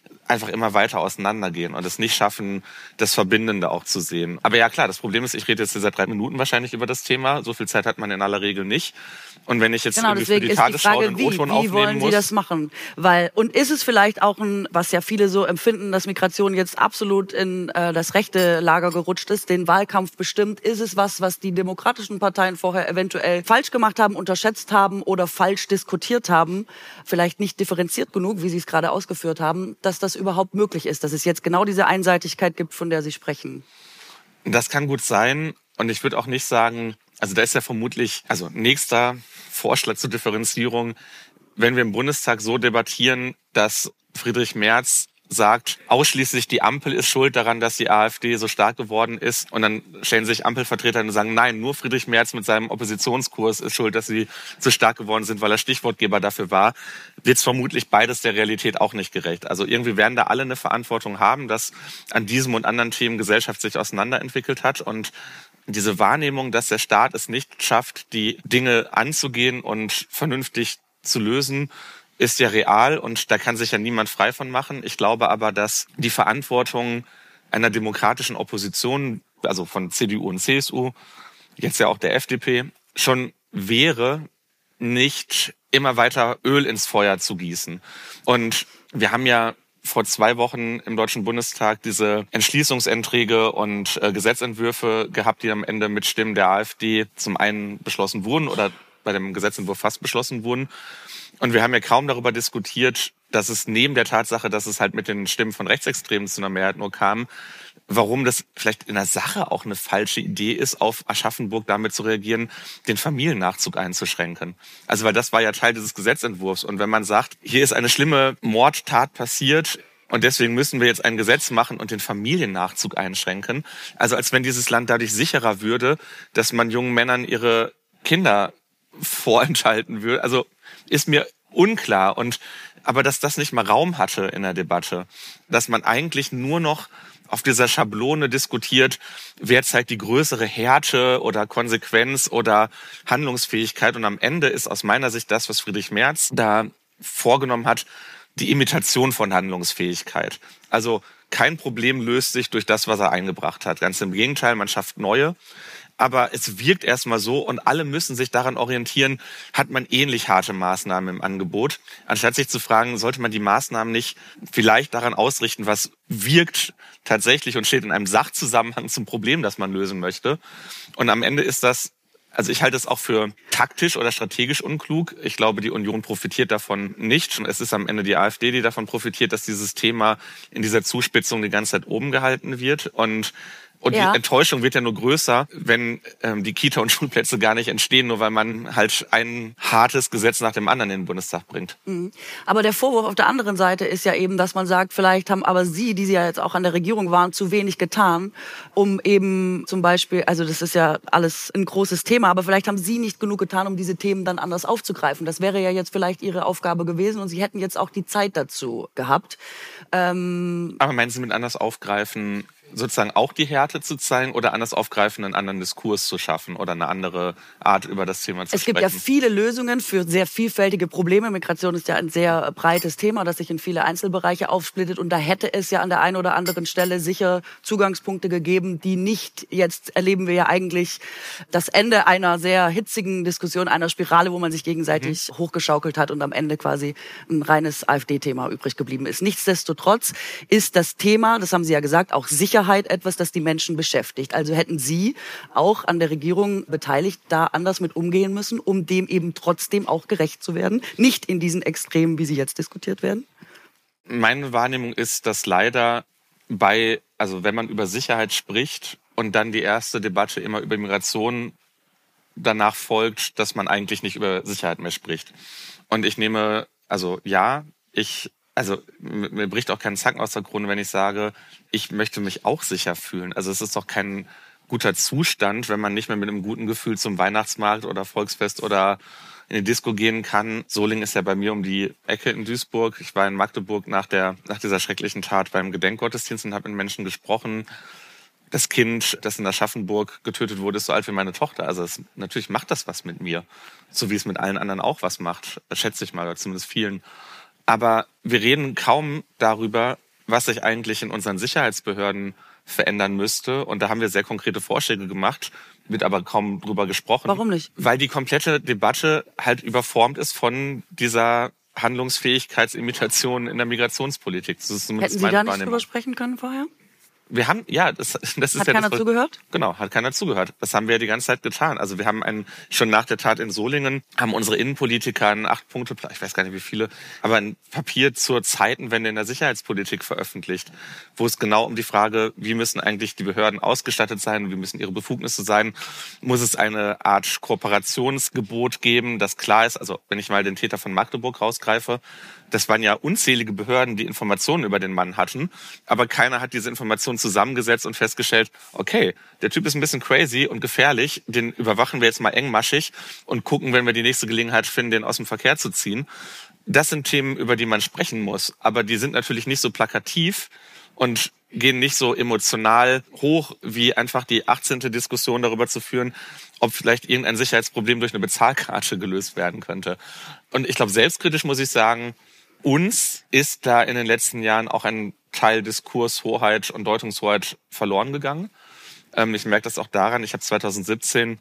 einfach immer weiter auseinandergehen und es nicht schaffen, das Verbindende auch zu sehen. Aber ja klar, das Problem ist, ich rede jetzt seit drei Minuten wahrscheinlich über das Thema. So viel Zeit hat man in aller Regel nicht. Und wenn ich jetzt genau, irgendwie für die Tagesschau einen O-Ton aufnehmen muss... Wie wollen Sie das machen? Weil, und ist es vielleicht auch ein, was ja viele so empfinden, dass Migration jetzt absolut in äh, das rechte Lager gerutscht ist, den Wahlkampf bestimmt? Ist es was, was die demokratischen Parteien vorher eventuell falsch gemacht haben, unterschätzt haben oder falsch diskutiert haben? Vielleicht nicht differenziert genug, wie Sie es gerade ausgeführt haben, dass das überhaupt möglich ist, dass es jetzt genau diese Einseitigkeit gibt, von der Sie sprechen? Das kann gut sein. Und ich würde auch nicht sagen, also da ist ja vermutlich, also nächster Vorschlag zur Differenzierung, wenn wir im Bundestag so debattieren, dass Friedrich Merz sagt, ausschließlich die Ampel ist schuld daran, dass die AfD so stark geworden ist. Und dann stellen sich Ampelvertreter und sagen, nein, nur Friedrich Merz mit seinem Oppositionskurs ist schuld, dass sie so stark geworden sind, weil er Stichwortgeber dafür war, wird es vermutlich beides der Realität auch nicht gerecht. Also irgendwie werden da alle eine Verantwortung haben, dass an diesem und anderen Themen Gesellschaft sich auseinanderentwickelt hat. Und diese Wahrnehmung, dass der Staat es nicht schafft, die Dinge anzugehen und vernünftig zu lösen, ist ja real und da kann sich ja niemand frei von machen. Ich glaube aber, dass die Verantwortung einer demokratischen Opposition, also von C D U und C S U, jetzt ja auch der F D P, schon wäre, nicht immer weiter Öl ins Feuer zu gießen. Und wir haben ja vor zwei Wochen im Deutschen Bundestag diese Entschließungsanträge und äh, Gesetzentwürfe gehabt, die am Ende mit Stimmen der AfD zum einen beschlossen wurden oder bei dem Gesetzentwurf fast beschlossen wurden. Und wir haben ja kaum darüber diskutiert, dass es neben der Tatsache, dass es halt mit den Stimmen von Rechtsextremen zu einer Mehrheit nur kam, warum das vielleicht in der Sache auch eine falsche Idee ist, auf Aschaffenburg damit zu reagieren, den Familiennachzug einzuschränken. Also weil das war ja Teil dieses Gesetzentwurfs. Und wenn man sagt, hier ist eine schlimme Mordtat passiert und deswegen müssen wir jetzt ein Gesetz machen und den Familiennachzug einschränken, also als wenn dieses Land dadurch sicherer würde, dass man jungen Männern ihre Kinder vorenthalten würde. Also ist mir unklar. Und aber dass das nicht mal Raum hatte in der Debatte, dass man eigentlich nur noch auf dieser Schablone diskutiert, wer zeigt die größere Härte oder Konsequenz oder Handlungsfähigkeit. Und am Ende ist aus meiner Sicht das, was Friedrich Merz da vorgenommen hat, die Imitation von Handlungsfähigkeit. Also kein Problem löst sich durch das, was er eingebracht hat. Ganz im Gegenteil, man schafft neue. Aber es wirkt erstmal so und alle müssen sich daran orientieren, hat man ähnlich harte Maßnahmen im Angebot, anstatt sich zu fragen, sollte man die Maßnahmen nicht vielleicht daran ausrichten, was wirkt tatsächlich und steht in einem Sachzusammenhang zum Problem, das man lösen möchte. Und am Ende ist das, also ich halte es auch für taktisch oder strategisch unklug. Ich glaube, die Union profitiert davon nicht. Es ist am Ende die AfD, die davon profitiert, dass dieses Thema in dieser Zuspitzung die ganze Zeit oben gehalten wird. Und Und ja. Die Enttäuschung wird ja nur größer, wenn ähm, die Kita- und Schulplätze gar nicht entstehen, nur weil man halt ein hartes Gesetz nach dem anderen in den Bundestag bringt. Mhm. Aber der Vorwurf auf der anderen Seite ist ja eben, dass man sagt, vielleicht haben aber Sie, die Sie ja jetzt auch an der Regierung waren, zu wenig getan, um eben zum Beispiel, also das ist ja alles ein großes Thema, aber vielleicht haben Sie nicht genug getan, um diese Themen dann anders aufzugreifen. Das wäre ja jetzt vielleicht Ihre Aufgabe gewesen und Sie hätten jetzt auch die Zeit dazu gehabt. Ähm aber meinen Sie mit anders aufgreifen, sozusagen auch die Härte zu zeigen oder anders aufgreifen, einen anderen Diskurs zu schaffen oder eine andere Art über das Thema zu es sprechen? Es gibt ja viele Lösungen für sehr vielfältige Probleme. Migration ist ja ein sehr breites Thema, das sich in viele Einzelbereiche aufsplittet. Und da hätte es ja an der einen oder anderen Stelle sicher Zugangspunkte gegeben, die nicht, jetzt erleben wir ja eigentlich das Ende einer sehr hitzigen Diskussion, einer Spirale, wo man sich gegenseitig mhm. hochgeschaukelt hat und am Ende quasi ein reines AfD-Thema übrig geblieben ist. Nichtsdestotrotz ist das Thema, das haben Sie ja gesagt, auch sicher etwas, das die Menschen beschäftigt. Also hätten Sie auch an der Regierung beteiligt, da anders mit umgehen müssen, um dem eben trotzdem auch gerecht zu werden? Nicht in diesen Extremen, wie sie jetzt diskutiert werden? Meine Wahrnehmung ist, dass leider bei, also wenn man über Sicherheit spricht und dann die erste Debatte immer über Migration danach folgt, dass man eigentlich nicht über Sicherheit mehr spricht. Und ich nehme, also ja, ich Also mir bricht auch kein Zacken aus der Krone, wenn ich sage, ich möchte mich auch sicher fühlen. Also es ist doch kein guter Zustand, wenn man nicht mehr mit einem guten Gefühl zum Weihnachtsmarkt oder Volksfest oder in die Disco gehen kann. Solingen ist ja bei mir um die Ecke in Duisburg. Ich war in Magdeburg nach der nach dieser schrecklichen Tat beim Gedenkgottesdienst und habe mit Menschen gesprochen. Das Kind, das in Aschaffenburg getötet wurde, ist so alt wie meine Tochter. Also es, natürlich macht das was mit mir. So wie es mit allen anderen auch was macht. Das schätze ich mal, oder zumindest vielen. Aber wir reden kaum darüber, was sich eigentlich in unseren Sicherheitsbehörden verändern müsste. Und da haben wir sehr konkrete Vorschläge gemacht, wird aber kaum drüber gesprochen. Warum nicht? Weil die komplette Debatte halt überformt ist von dieser Handlungsfähigkeitsimitation in der Migrationspolitik. Das ist Hätten Sie da nicht drüber sprechen können vorher? Wir haben, ja, das, das ist hat ja... Hat keiner das, zugehört? Genau, hat keiner zugehört. Das haben wir ja die ganze Zeit getan. Also wir haben einen, schon nach der Tat in Solingen, haben unsere Innenpolitiker einen Acht-Punkte-Plan, ich weiß gar nicht wie viele, aber ein Papier zur Zeitenwende in der Sicherheitspolitik veröffentlicht, wo es genau um die Frage, wie müssen eigentlich die Behörden ausgestattet sein, wie müssen ihre Befugnisse sein, muss es eine Art Kooperationsgebot geben, das klar ist, also wenn ich mal den Täter von Magdeburg rausgreife, das waren ja unzählige Behörden, die Informationen über den Mann hatten, aber keiner hat diese Informationen zusammengesetzt und festgestellt, okay, der Typ ist ein bisschen crazy und gefährlich, den überwachen wir jetzt mal engmaschig und gucken, wenn wir die nächste Gelegenheit finden, den aus dem Verkehr zu ziehen. Das sind Themen, über die man sprechen muss, aber die sind natürlich nicht so plakativ und gehen nicht so emotional hoch, wie einfach die achtzehnte Diskussion darüber zu führen, ob vielleicht irgendein Sicherheitsproblem durch eine Bezahlkarte gelöst werden könnte. Und ich glaube, selbstkritisch muss ich sagen, uns ist da in den letzten Jahren auch ein Teil Diskurshoheit und Deutungshoheit verloren gegangen. Ähm, ich merke das auch daran, ich habe zwanzig siebzehn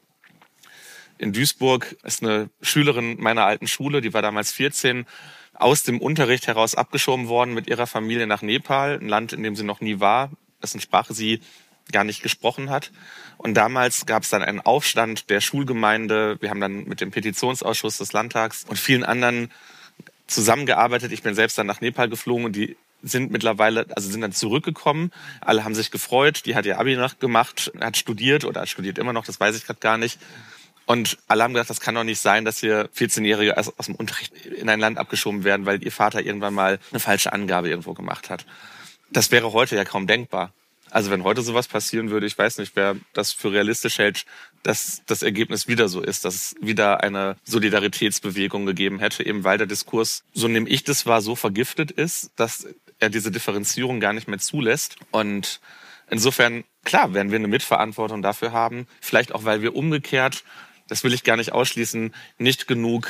in Duisburg, ist eine Schülerin meiner alten Schule, die war damals vierzehn, aus dem Unterricht heraus abgeschoben worden mit ihrer Familie nach Nepal, ein Land, in dem sie noch nie war, dessen Sprache sie gar nicht gesprochen hat. Und damals gab es dann einen Aufstand der Schulgemeinde. Wir haben dann mit dem Petitionsausschuss des Landtags und vielen anderen zusammengearbeitet. Ich bin selbst dann nach Nepal geflogen und die sind mittlerweile, also sind dann zurückgekommen. Alle haben sich gefreut. Die hat ihr Abi noch gemacht, hat studiert oder hat studiert immer noch, das weiß ich gerade gar nicht. Und alle haben gedacht, das kann doch nicht sein, dass hier vierzehnjährige aus, aus dem Unterricht in ein Land abgeschoben werden, weil ihr Vater irgendwann mal eine falsche Angabe irgendwo gemacht hat. Das wäre heute ja kaum denkbar. Also wenn heute sowas passieren würde, ich weiß nicht, wer das für realistisch hält, dass das Ergebnis wieder so ist, dass es wieder eine Solidaritätsbewegung gegeben hätte, eben weil der Diskurs, so nehme ich das wahr, so vergiftet ist, dass er diese Differenzierung gar nicht mehr zulässt. Und insofern, klar, werden wir eine Mitverantwortung dafür haben, vielleicht auch, weil wir umgekehrt, das will ich gar nicht ausschließen, nicht genug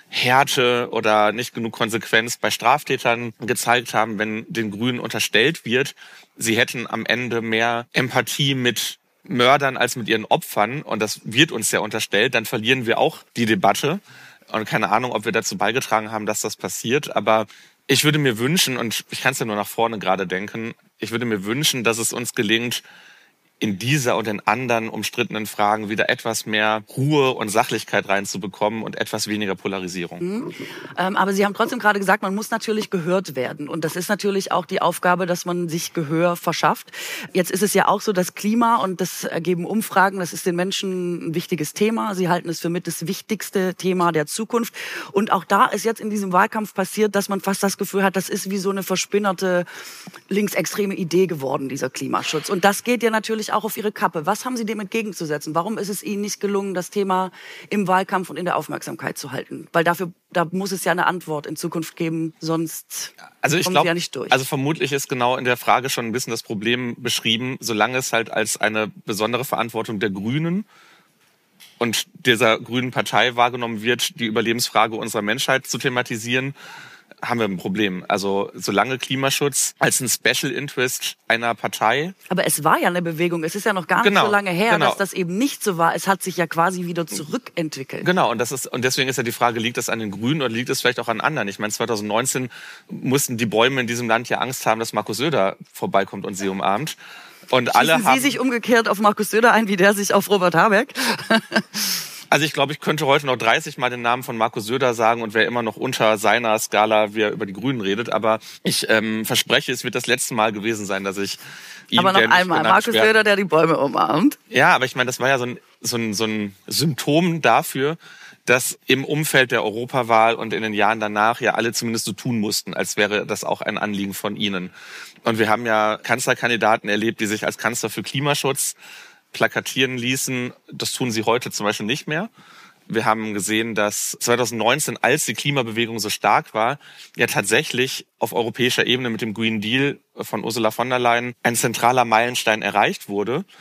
Härte oder nicht genug Konsequenz bei Straftätern gezeigt haben, wenn den Grünen unterstellt wird, sie hätten am Ende mehr Empathie mit Mördern als mit ihren Opfern, und das wird uns ja unterstellt, dann verlieren wir auch die Debatte. Und keine Ahnung, ob wir dazu beigetragen haben, dass das passiert, aber ich würde mir wünschen, und ich kann es ja nur nach vorne gerade denken, ich würde mir wünschen, dass es uns gelingt, in dieser und in anderen umstrittenen Fragen wieder etwas mehr Ruhe und Sachlichkeit reinzubekommen und etwas weniger Polarisierung. Mhm. Ähm, aber Sie haben trotzdem gerade gesagt, man muss natürlich gehört werden. Und das ist natürlich auch die Aufgabe, dass man sich Gehör verschafft. Jetzt ist es ja auch so, dass Klima, und das ergeben Umfragen, das ist den Menschen ein wichtiges Thema. Sie halten es für mit das wichtigste Thema der Zukunft. Und auch da ist jetzt in diesem Wahlkampf passiert, dass man fast das Gefühl hat, das ist wie so eine verspinnerte linksextreme Idee geworden, dieser Klimaschutz. Und das geht ja natürlich auch auf Ihre Kappe. Was haben Sie dem entgegenzusetzen? Warum ist es Ihnen nicht gelungen, das Thema im Wahlkampf und in der Aufmerksamkeit zu halten? Weil dafür, da muss es ja eine Antwort in Zukunft geben, sonst also ich kommen glaub, Sie ja nicht durch. Also vermutlich ist genau in der Frage schon ein bisschen das Problem beschrieben, solange es halt als eine besondere Verantwortung der Grünen und dieser grünen Partei wahrgenommen wird, die Überlebensfrage unserer Menschheit zu thematisieren, haben wir ein Problem. Also solange Klimaschutz als ein Special Interest einer Partei... Aber es war ja eine Bewegung. Es ist ja noch gar genau, nicht so lange her, genau. dass das eben nicht so war. Es hat sich ja quasi wieder zurückentwickelt. Genau, und das ist und deswegen ist ja die Frage, liegt das an den Grünen oder liegt es vielleicht auch an anderen? Ich meine, zwanzig neunzehn mussten die Bäume in diesem Land ja Angst haben, dass Markus Söder vorbeikommt und sie umarmt. Und Schießen alle haben Sie sich umgekehrt auf Markus Söder ein, wie der sich auf Robert Habeck? Also ich glaube, ich könnte heute noch dreißig Mal den Namen von Markus Söder sagen und wäre immer noch unter seiner Skala, wie er über die Grünen redet. Aber ich ähm, verspreche, es wird das letzte Mal gewesen sein, dass ich ihn... Aber noch einmal, Markus werden. Söder, der die Bäume umarmt. Ja, aber ich meine, das war ja so ein, so ein, so ein Symptom dafür, dass im Umfeld der Europawahl und in den Jahren danach ja alle zumindest so tun mussten, als wäre das auch ein Anliegen von ihnen. Und wir haben ja Kanzlerkandidaten erlebt, die sich als Kanzler für Klimaschutz plakatieren ließen. Das tun sie heute zum Beispiel nicht mehr. Wir haben gesehen, dass zwanzig neunzehn, als die Klimabewegung so stark war, ja tatsächlich auf europäischer Ebene mit dem Green Deal von Ursula von der Leyen ein zentraler Meilenstein erreicht wurde.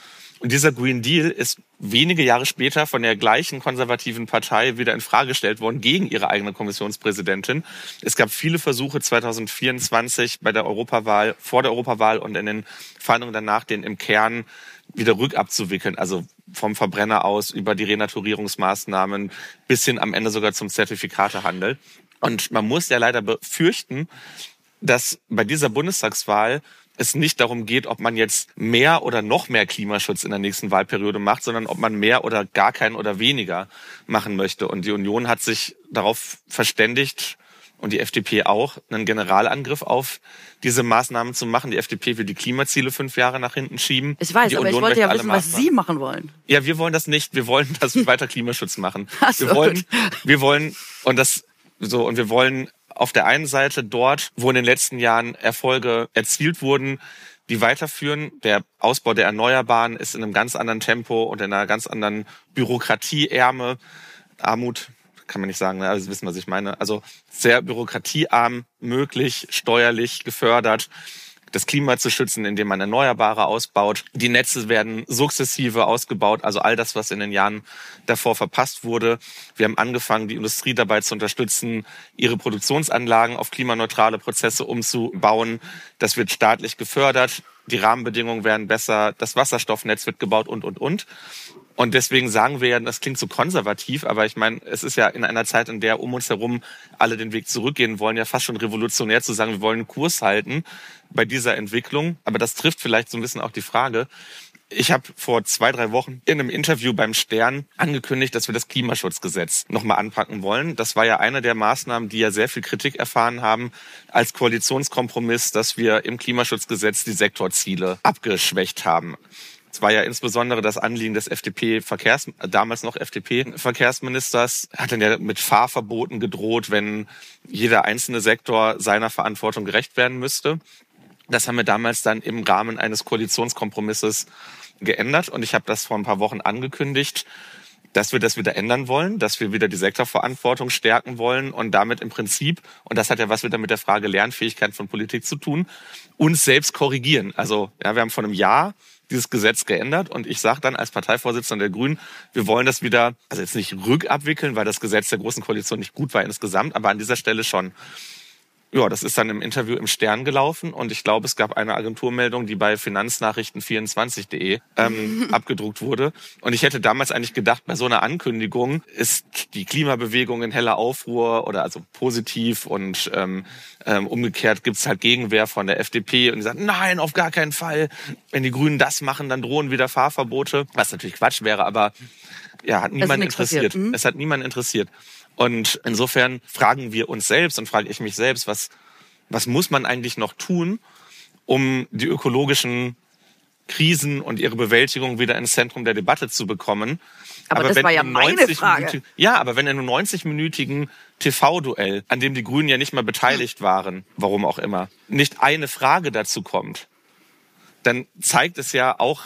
Und dieser Green Deal ist wenige Jahre später von der gleichen konservativen Partei wieder in Frage gestellt worden gegen ihre eigene Kommissionspräsidentin. Es gab viele Versuche zwanzig vierundzwanzig bei der Europawahl, vor der Europawahl und in den Verhandlungen danach, den im Kern wieder rückabzuwickeln. Also vom Verbrenner aus über die Renaturierungsmaßnahmen bis hin am Ende sogar zum Zertifikatehandel. Und man muss ja leider befürchten, dass bei dieser Bundestagswahl es nicht darum geht, ob man jetzt mehr oder noch mehr Klimaschutz in der nächsten Wahlperiode macht, sondern ob man mehr oder gar keinen oder weniger machen möchte. Und die Union hat sich darauf verständigt, und die F D P auch, einen Generalangriff auf diese Maßnahmen zu machen. Die F D P will die Klimaziele fünf Jahre nach hinten schieben. Ich weiß, die aber Union ich wollte ja wissen, was Maßnahmen. Sie machen wollen. Ja, wir wollen das nicht. Wir wollen, dass wir weiter Klimaschutz machen. Ach so, wir wollen, gut. wir wollen, und das, so, und wir wollen auf der einen Seite dort, wo in den letzten Jahren Erfolge erzielt wurden, die weiterführen. Der Ausbau der Erneuerbaren ist in einem ganz anderen Tempo und in einer ganz anderen Bürokratieärme. Armut kann man nicht sagen, ne? Also Sie wissen, was ich meine. Also sehr bürokratiearm möglich, steuerlich gefördert, das Klima zu schützen, indem man Erneuerbare ausbaut. Die Netze werden sukzessive ausgebaut, also all das, was in den Jahren davor verpasst wurde. Wir haben angefangen, die Industrie dabei zu unterstützen, ihre Produktionsanlagen auf klimaneutrale Prozesse umzubauen. Das wird staatlich gefördert. Die Rahmenbedingungen werden besser. Das Wasserstoffnetz wird gebaut und, und, und. Und deswegen sagen wir ja, das klingt so konservativ, aber ich meine, es ist ja in einer Zeit, in der um uns herum alle den Weg zurückgehen wollen, ja fast schon revolutionär zu sagen, wir wollen einen Kurs halten bei dieser Entwicklung. Aber das trifft vielleicht so ein bisschen auch die Frage. Ich habe vor zwei, drei Wochen in einem Interview beim Stern angekündigt, dass wir das Klimaschutzgesetz nochmal anpacken wollen. Das war ja eine der Maßnahmen, die ja sehr viel Kritik erfahren haben als Koalitionskompromiss, dass wir im Klimaschutzgesetz die Sektorziele abgeschwächt haben. Es war ja insbesondere das Anliegen des F D P-Verkehrs, damals noch F D P-Verkehrsministers, hat dann ja mit Fahrverboten gedroht, wenn jeder einzelne Sektor seiner Verantwortung gerecht werden müsste. Das haben wir damals dann im Rahmen eines Koalitionskompromisses geändert und ich habe das vor ein paar Wochen angekündigt, dass wir das wieder ändern wollen, dass wir wieder die Sektorverantwortung stärken wollen und damit im Prinzip, und das hat ja was wieder mit der Frage Lernfähigkeit von Politik zu tun, uns selbst korrigieren. Also ja, wir haben vor einem Jahr dieses Gesetz geändert und ich sage dann als Parteivorsitzender der Grünen, wir wollen das wieder, also jetzt nicht rückabwickeln, weil das Gesetz der Großen Koalition nicht gut war insgesamt, aber an dieser Stelle schon. Ja, das ist dann im Interview im Stern gelaufen und ich glaube, es gab eine Agenturmeldung, die bei finanznachrichten vierundzwanzig punkt de ähm, abgedruckt wurde. Und ich hätte damals eigentlich gedacht, bei so einer Ankündigung ist die Klimabewegung in heller Aufruhr oder also positiv und ähm, ähm, umgekehrt gibt's halt Gegenwehr von der F D P und die sagen, nein, auf gar keinen Fall. Wenn die Grünen das machen, dann drohen wieder Fahrverbote. Was natürlich Quatsch wäre, aber ja, hat niemand interessiert. Hm? Es hat niemand interessiert. Und insofern fragen wir uns selbst und frage ich mich selbst, was, was muss man eigentlich noch tun, um die ökologischen Krisen und ihre Bewältigung wieder ins Zentrum der Debatte zu bekommen. Aber, aber das war ja meine Frage. Ja, aber wenn in einem neunzig-minütigen T V-Duell, an dem die Grünen ja nicht mal beteiligt waren, warum auch immer, nicht eine Frage dazu kommt, dann zeigt es ja auch,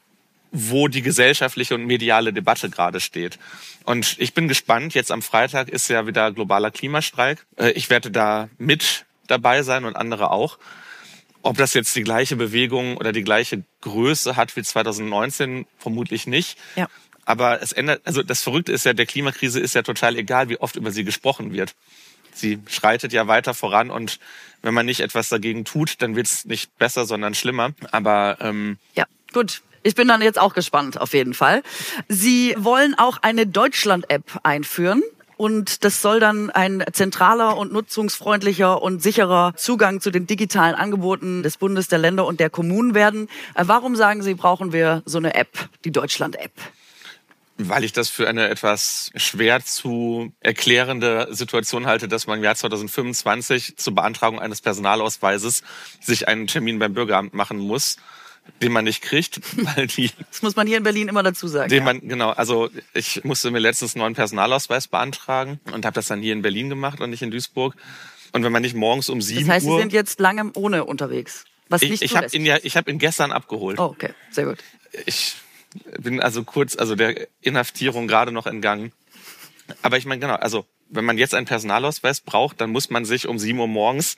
wo die gesellschaftliche und mediale Debatte gerade steht. Und ich bin gespannt, jetzt am Freitag ist ja wieder globaler Klimastreik. Ich werde da mit dabei sein und andere auch. Ob das jetzt die gleiche Bewegung oder die gleiche Größe hat wie zwanzig neunzehn, vermutlich nicht. Ja. Aber es ändert, also das Verrückte ist ja, der Klimakrise ist ja total egal, wie oft über sie gesprochen wird. Sie schreitet ja weiter voran und wenn man nicht etwas dagegen tut, dann wird es nicht besser, sondern schlimmer. Aber ähm, ja, gut. Ich bin dann jetzt auch gespannt, auf jeden Fall. Sie wollen auch eine Deutschland-App einführen. Und das soll dann ein zentraler und nutzungsfreundlicher und sicherer Zugang zu den digitalen Angeboten des Bundes, der Länder und der Kommunen werden. Warum sagen Sie, brauchen wir so eine App, die Deutschland-App? Weil ich das für eine etwas schwer zu erklärende Situation halte, dass man im Jahr zwanzig fünfundzwanzig zur Beantragung eines Personalausweises sich einen Termin beim Bürgeramt machen muss, den man nicht kriegt, weil die... Das muss man hier in Berlin immer dazu sagen. Den ja. man, genau, also ich musste mir letztens einen neuen Personalausweis beantragen und habe das dann hier in Berlin gemacht und nicht in Duisburg. Und wenn man nicht morgens um sieben Uhr... Das heißt, Sie sind jetzt lange ohne unterwegs, was ich, nicht Ich habe ihn ja, ich habe ihn gestern abgeholt. Oh, okay, sehr gut. Ich bin also kurz, also der Inhaftierung gerade noch entgangen. Aber ich meine, genau, also wenn man jetzt einen Personalausweis braucht, dann muss man sich um sieben Uhr morgens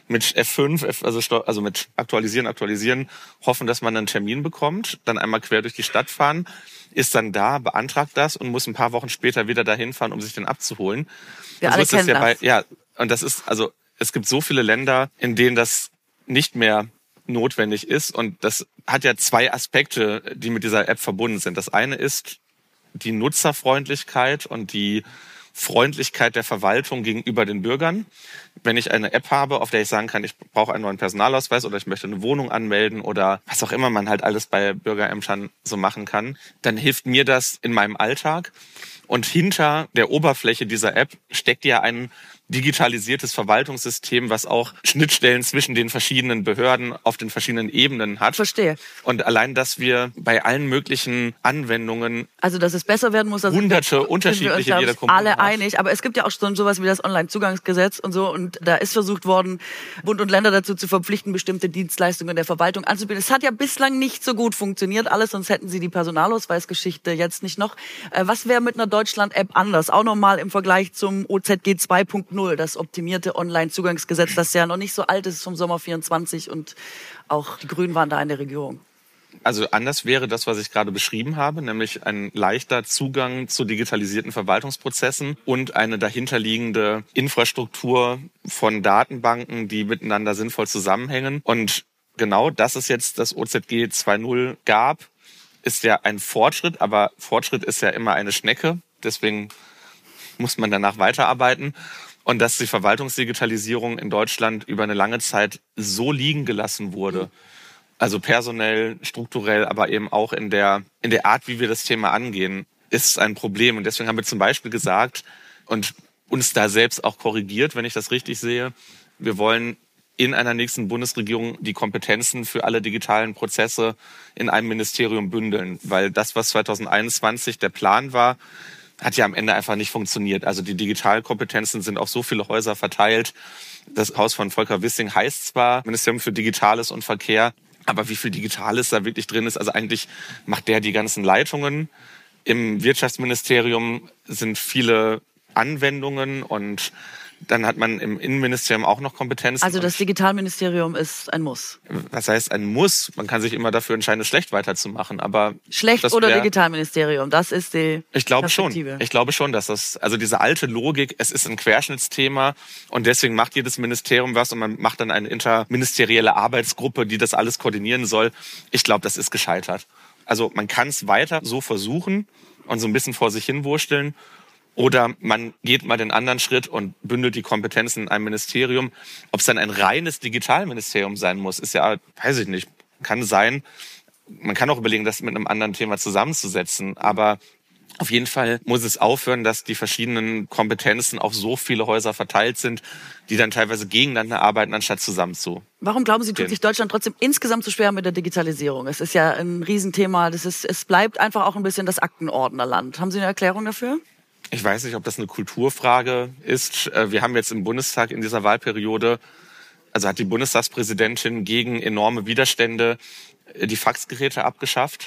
mit F fünf, F, also, also mit aktualisieren, aktualisieren, hoffen, dass man einen Termin bekommt, dann einmal quer durch die Stadt fahren, ist dann da, beantragt das und muss ein paar Wochen später wieder dahin fahren, um sich den abzuholen. Wir und alle so ist kennen das. Ja, das. bei, ja, und das ist, also es gibt so viele Länder, in denen das nicht mehr notwendig ist. Und das hat ja zwei Aspekte, die mit dieser App verbunden sind. Das eine ist die Nutzerfreundlichkeit und die Freundlichkeit der Verwaltung gegenüber den Bürgern. Wenn ich eine App habe, auf der ich sagen kann, ich brauche einen neuen Personalausweis oder ich möchte eine Wohnung anmelden oder was auch immer man halt alles bei Bürgerämtern so machen kann, dann hilft mir das in meinem Alltag. Und hinter der Oberfläche dieser App steckt ja ein digitalisiertes Verwaltungssystem, was auch Schnittstellen zwischen den verschiedenen Behörden auf den verschiedenen Ebenen hat. Verstehe. Und allein, dass wir bei allen möglichen Anwendungen also dass es besser werden muss, dass hunderte unterschiedliche in jeder Kommune alle hat. einig. Aber es gibt ja auch schon sowas wie das Onlinezugangsgesetz und so. Und da ist versucht worden, Bund und Länder dazu zu verpflichten, bestimmte Dienstleistungen der Verwaltung anzubieten. Es hat ja bislang nicht so gut funktioniert alles, sonst hätten sie die Personalausweisgeschichte jetzt nicht noch. Was wäre mit einer Deutschland-App anders? Auch nochmal im Vergleich zum O Z G zwei Punkt null, das optimierte Online-Zugangsgesetz, das ja noch nicht so alt ist, vom Sommer vierundzwanzig und auch die Grünen waren da in der Regierung. Also anders wäre das, was ich gerade beschrieben habe, nämlich ein leichter Zugang zu digitalisierten Verwaltungsprozessen und eine dahinterliegende Infrastruktur von Datenbanken, die miteinander sinnvoll zusammenhängen. Und genau das ist jetzt das O Z G zwei Punkt null gab, ist ja ein Fortschritt, aber Fortschritt ist ja immer eine Schnecke, deswegen muss man danach weiterarbeiten. Und dass die Verwaltungsdigitalisierung in Deutschland über eine lange Zeit so liegen gelassen wurde, also personell, strukturell, aber eben auch in der, in der Art, wie wir das Thema angehen, ist ein Problem. Und deswegen haben wir zum Beispiel gesagt und uns da selbst auch korrigiert, wenn ich das richtig sehe, wir wollen in einer nächsten Bundesregierung die Kompetenzen für alle digitalen Prozesse in einem Ministerium bündeln. Weil das, was zwanzig einundzwanzig der Plan war, hat ja am Ende einfach nicht funktioniert. Also die Digitalkompetenzen sind auf so viele Häuser verteilt. Das Haus von Volker Wissing heißt zwar Ministerium für Digitales und Verkehr, aber wie viel Digitales da wirklich drin ist, also eigentlich macht der die ganzen Leitungen. Im Wirtschaftsministerium sind viele Anwendungen und dann hat man im Innenministerium auch noch Kompetenzen. Also das Digitalministerium ist ein Muss. Was heißt ein Muss? Man kann sich immer dafür entscheiden, es schlecht weiterzumachen. Aber schlecht oder wär, Digitalministerium, das ist die Ich glaube schon. Ich glaube schon, dass das, also diese alte Logik, es ist ein Querschnittsthema und deswegen macht jedes Ministerium was und man macht dann eine interministerielle Arbeitsgruppe, die das alles koordinieren soll. Ich glaube, das ist gescheitert. Also man kann es weiter so versuchen und so ein bisschen vor sich hin wursteln. Oder man geht mal den anderen Schritt und bündelt die Kompetenzen in einem Ministerium. Ob es dann ein reines Digitalministerium sein muss, ist ja, weiß ich nicht, kann sein. Man kann auch überlegen, das mit einem anderen Thema zusammenzusetzen. Aber auf jeden Fall muss es aufhören, dass die verschiedenen Kompetenzen auf so viele Häuser verteilt sind, die dann teilweise gegeneinander arbeiten, anstatt zusammen zu. Warum glauben Sie, tut sich Deutschland trotzdem insgesamt so schwer mit der Digitalisierung? Es ist ja ein Riesenthema. Das ist, es bleibt einfach auch ein bisschen das Aktenordnerland. Haben Sie eine Erklärung dafür? Ich weiß nicht, ob das eine Kulturfrage ist. Wir haben jetzt im Bundestag in dieser Wahlperiode, also hat die Bundestagspräsidentin gegen enorme Widerstände die Faxgeräte abgeschafft.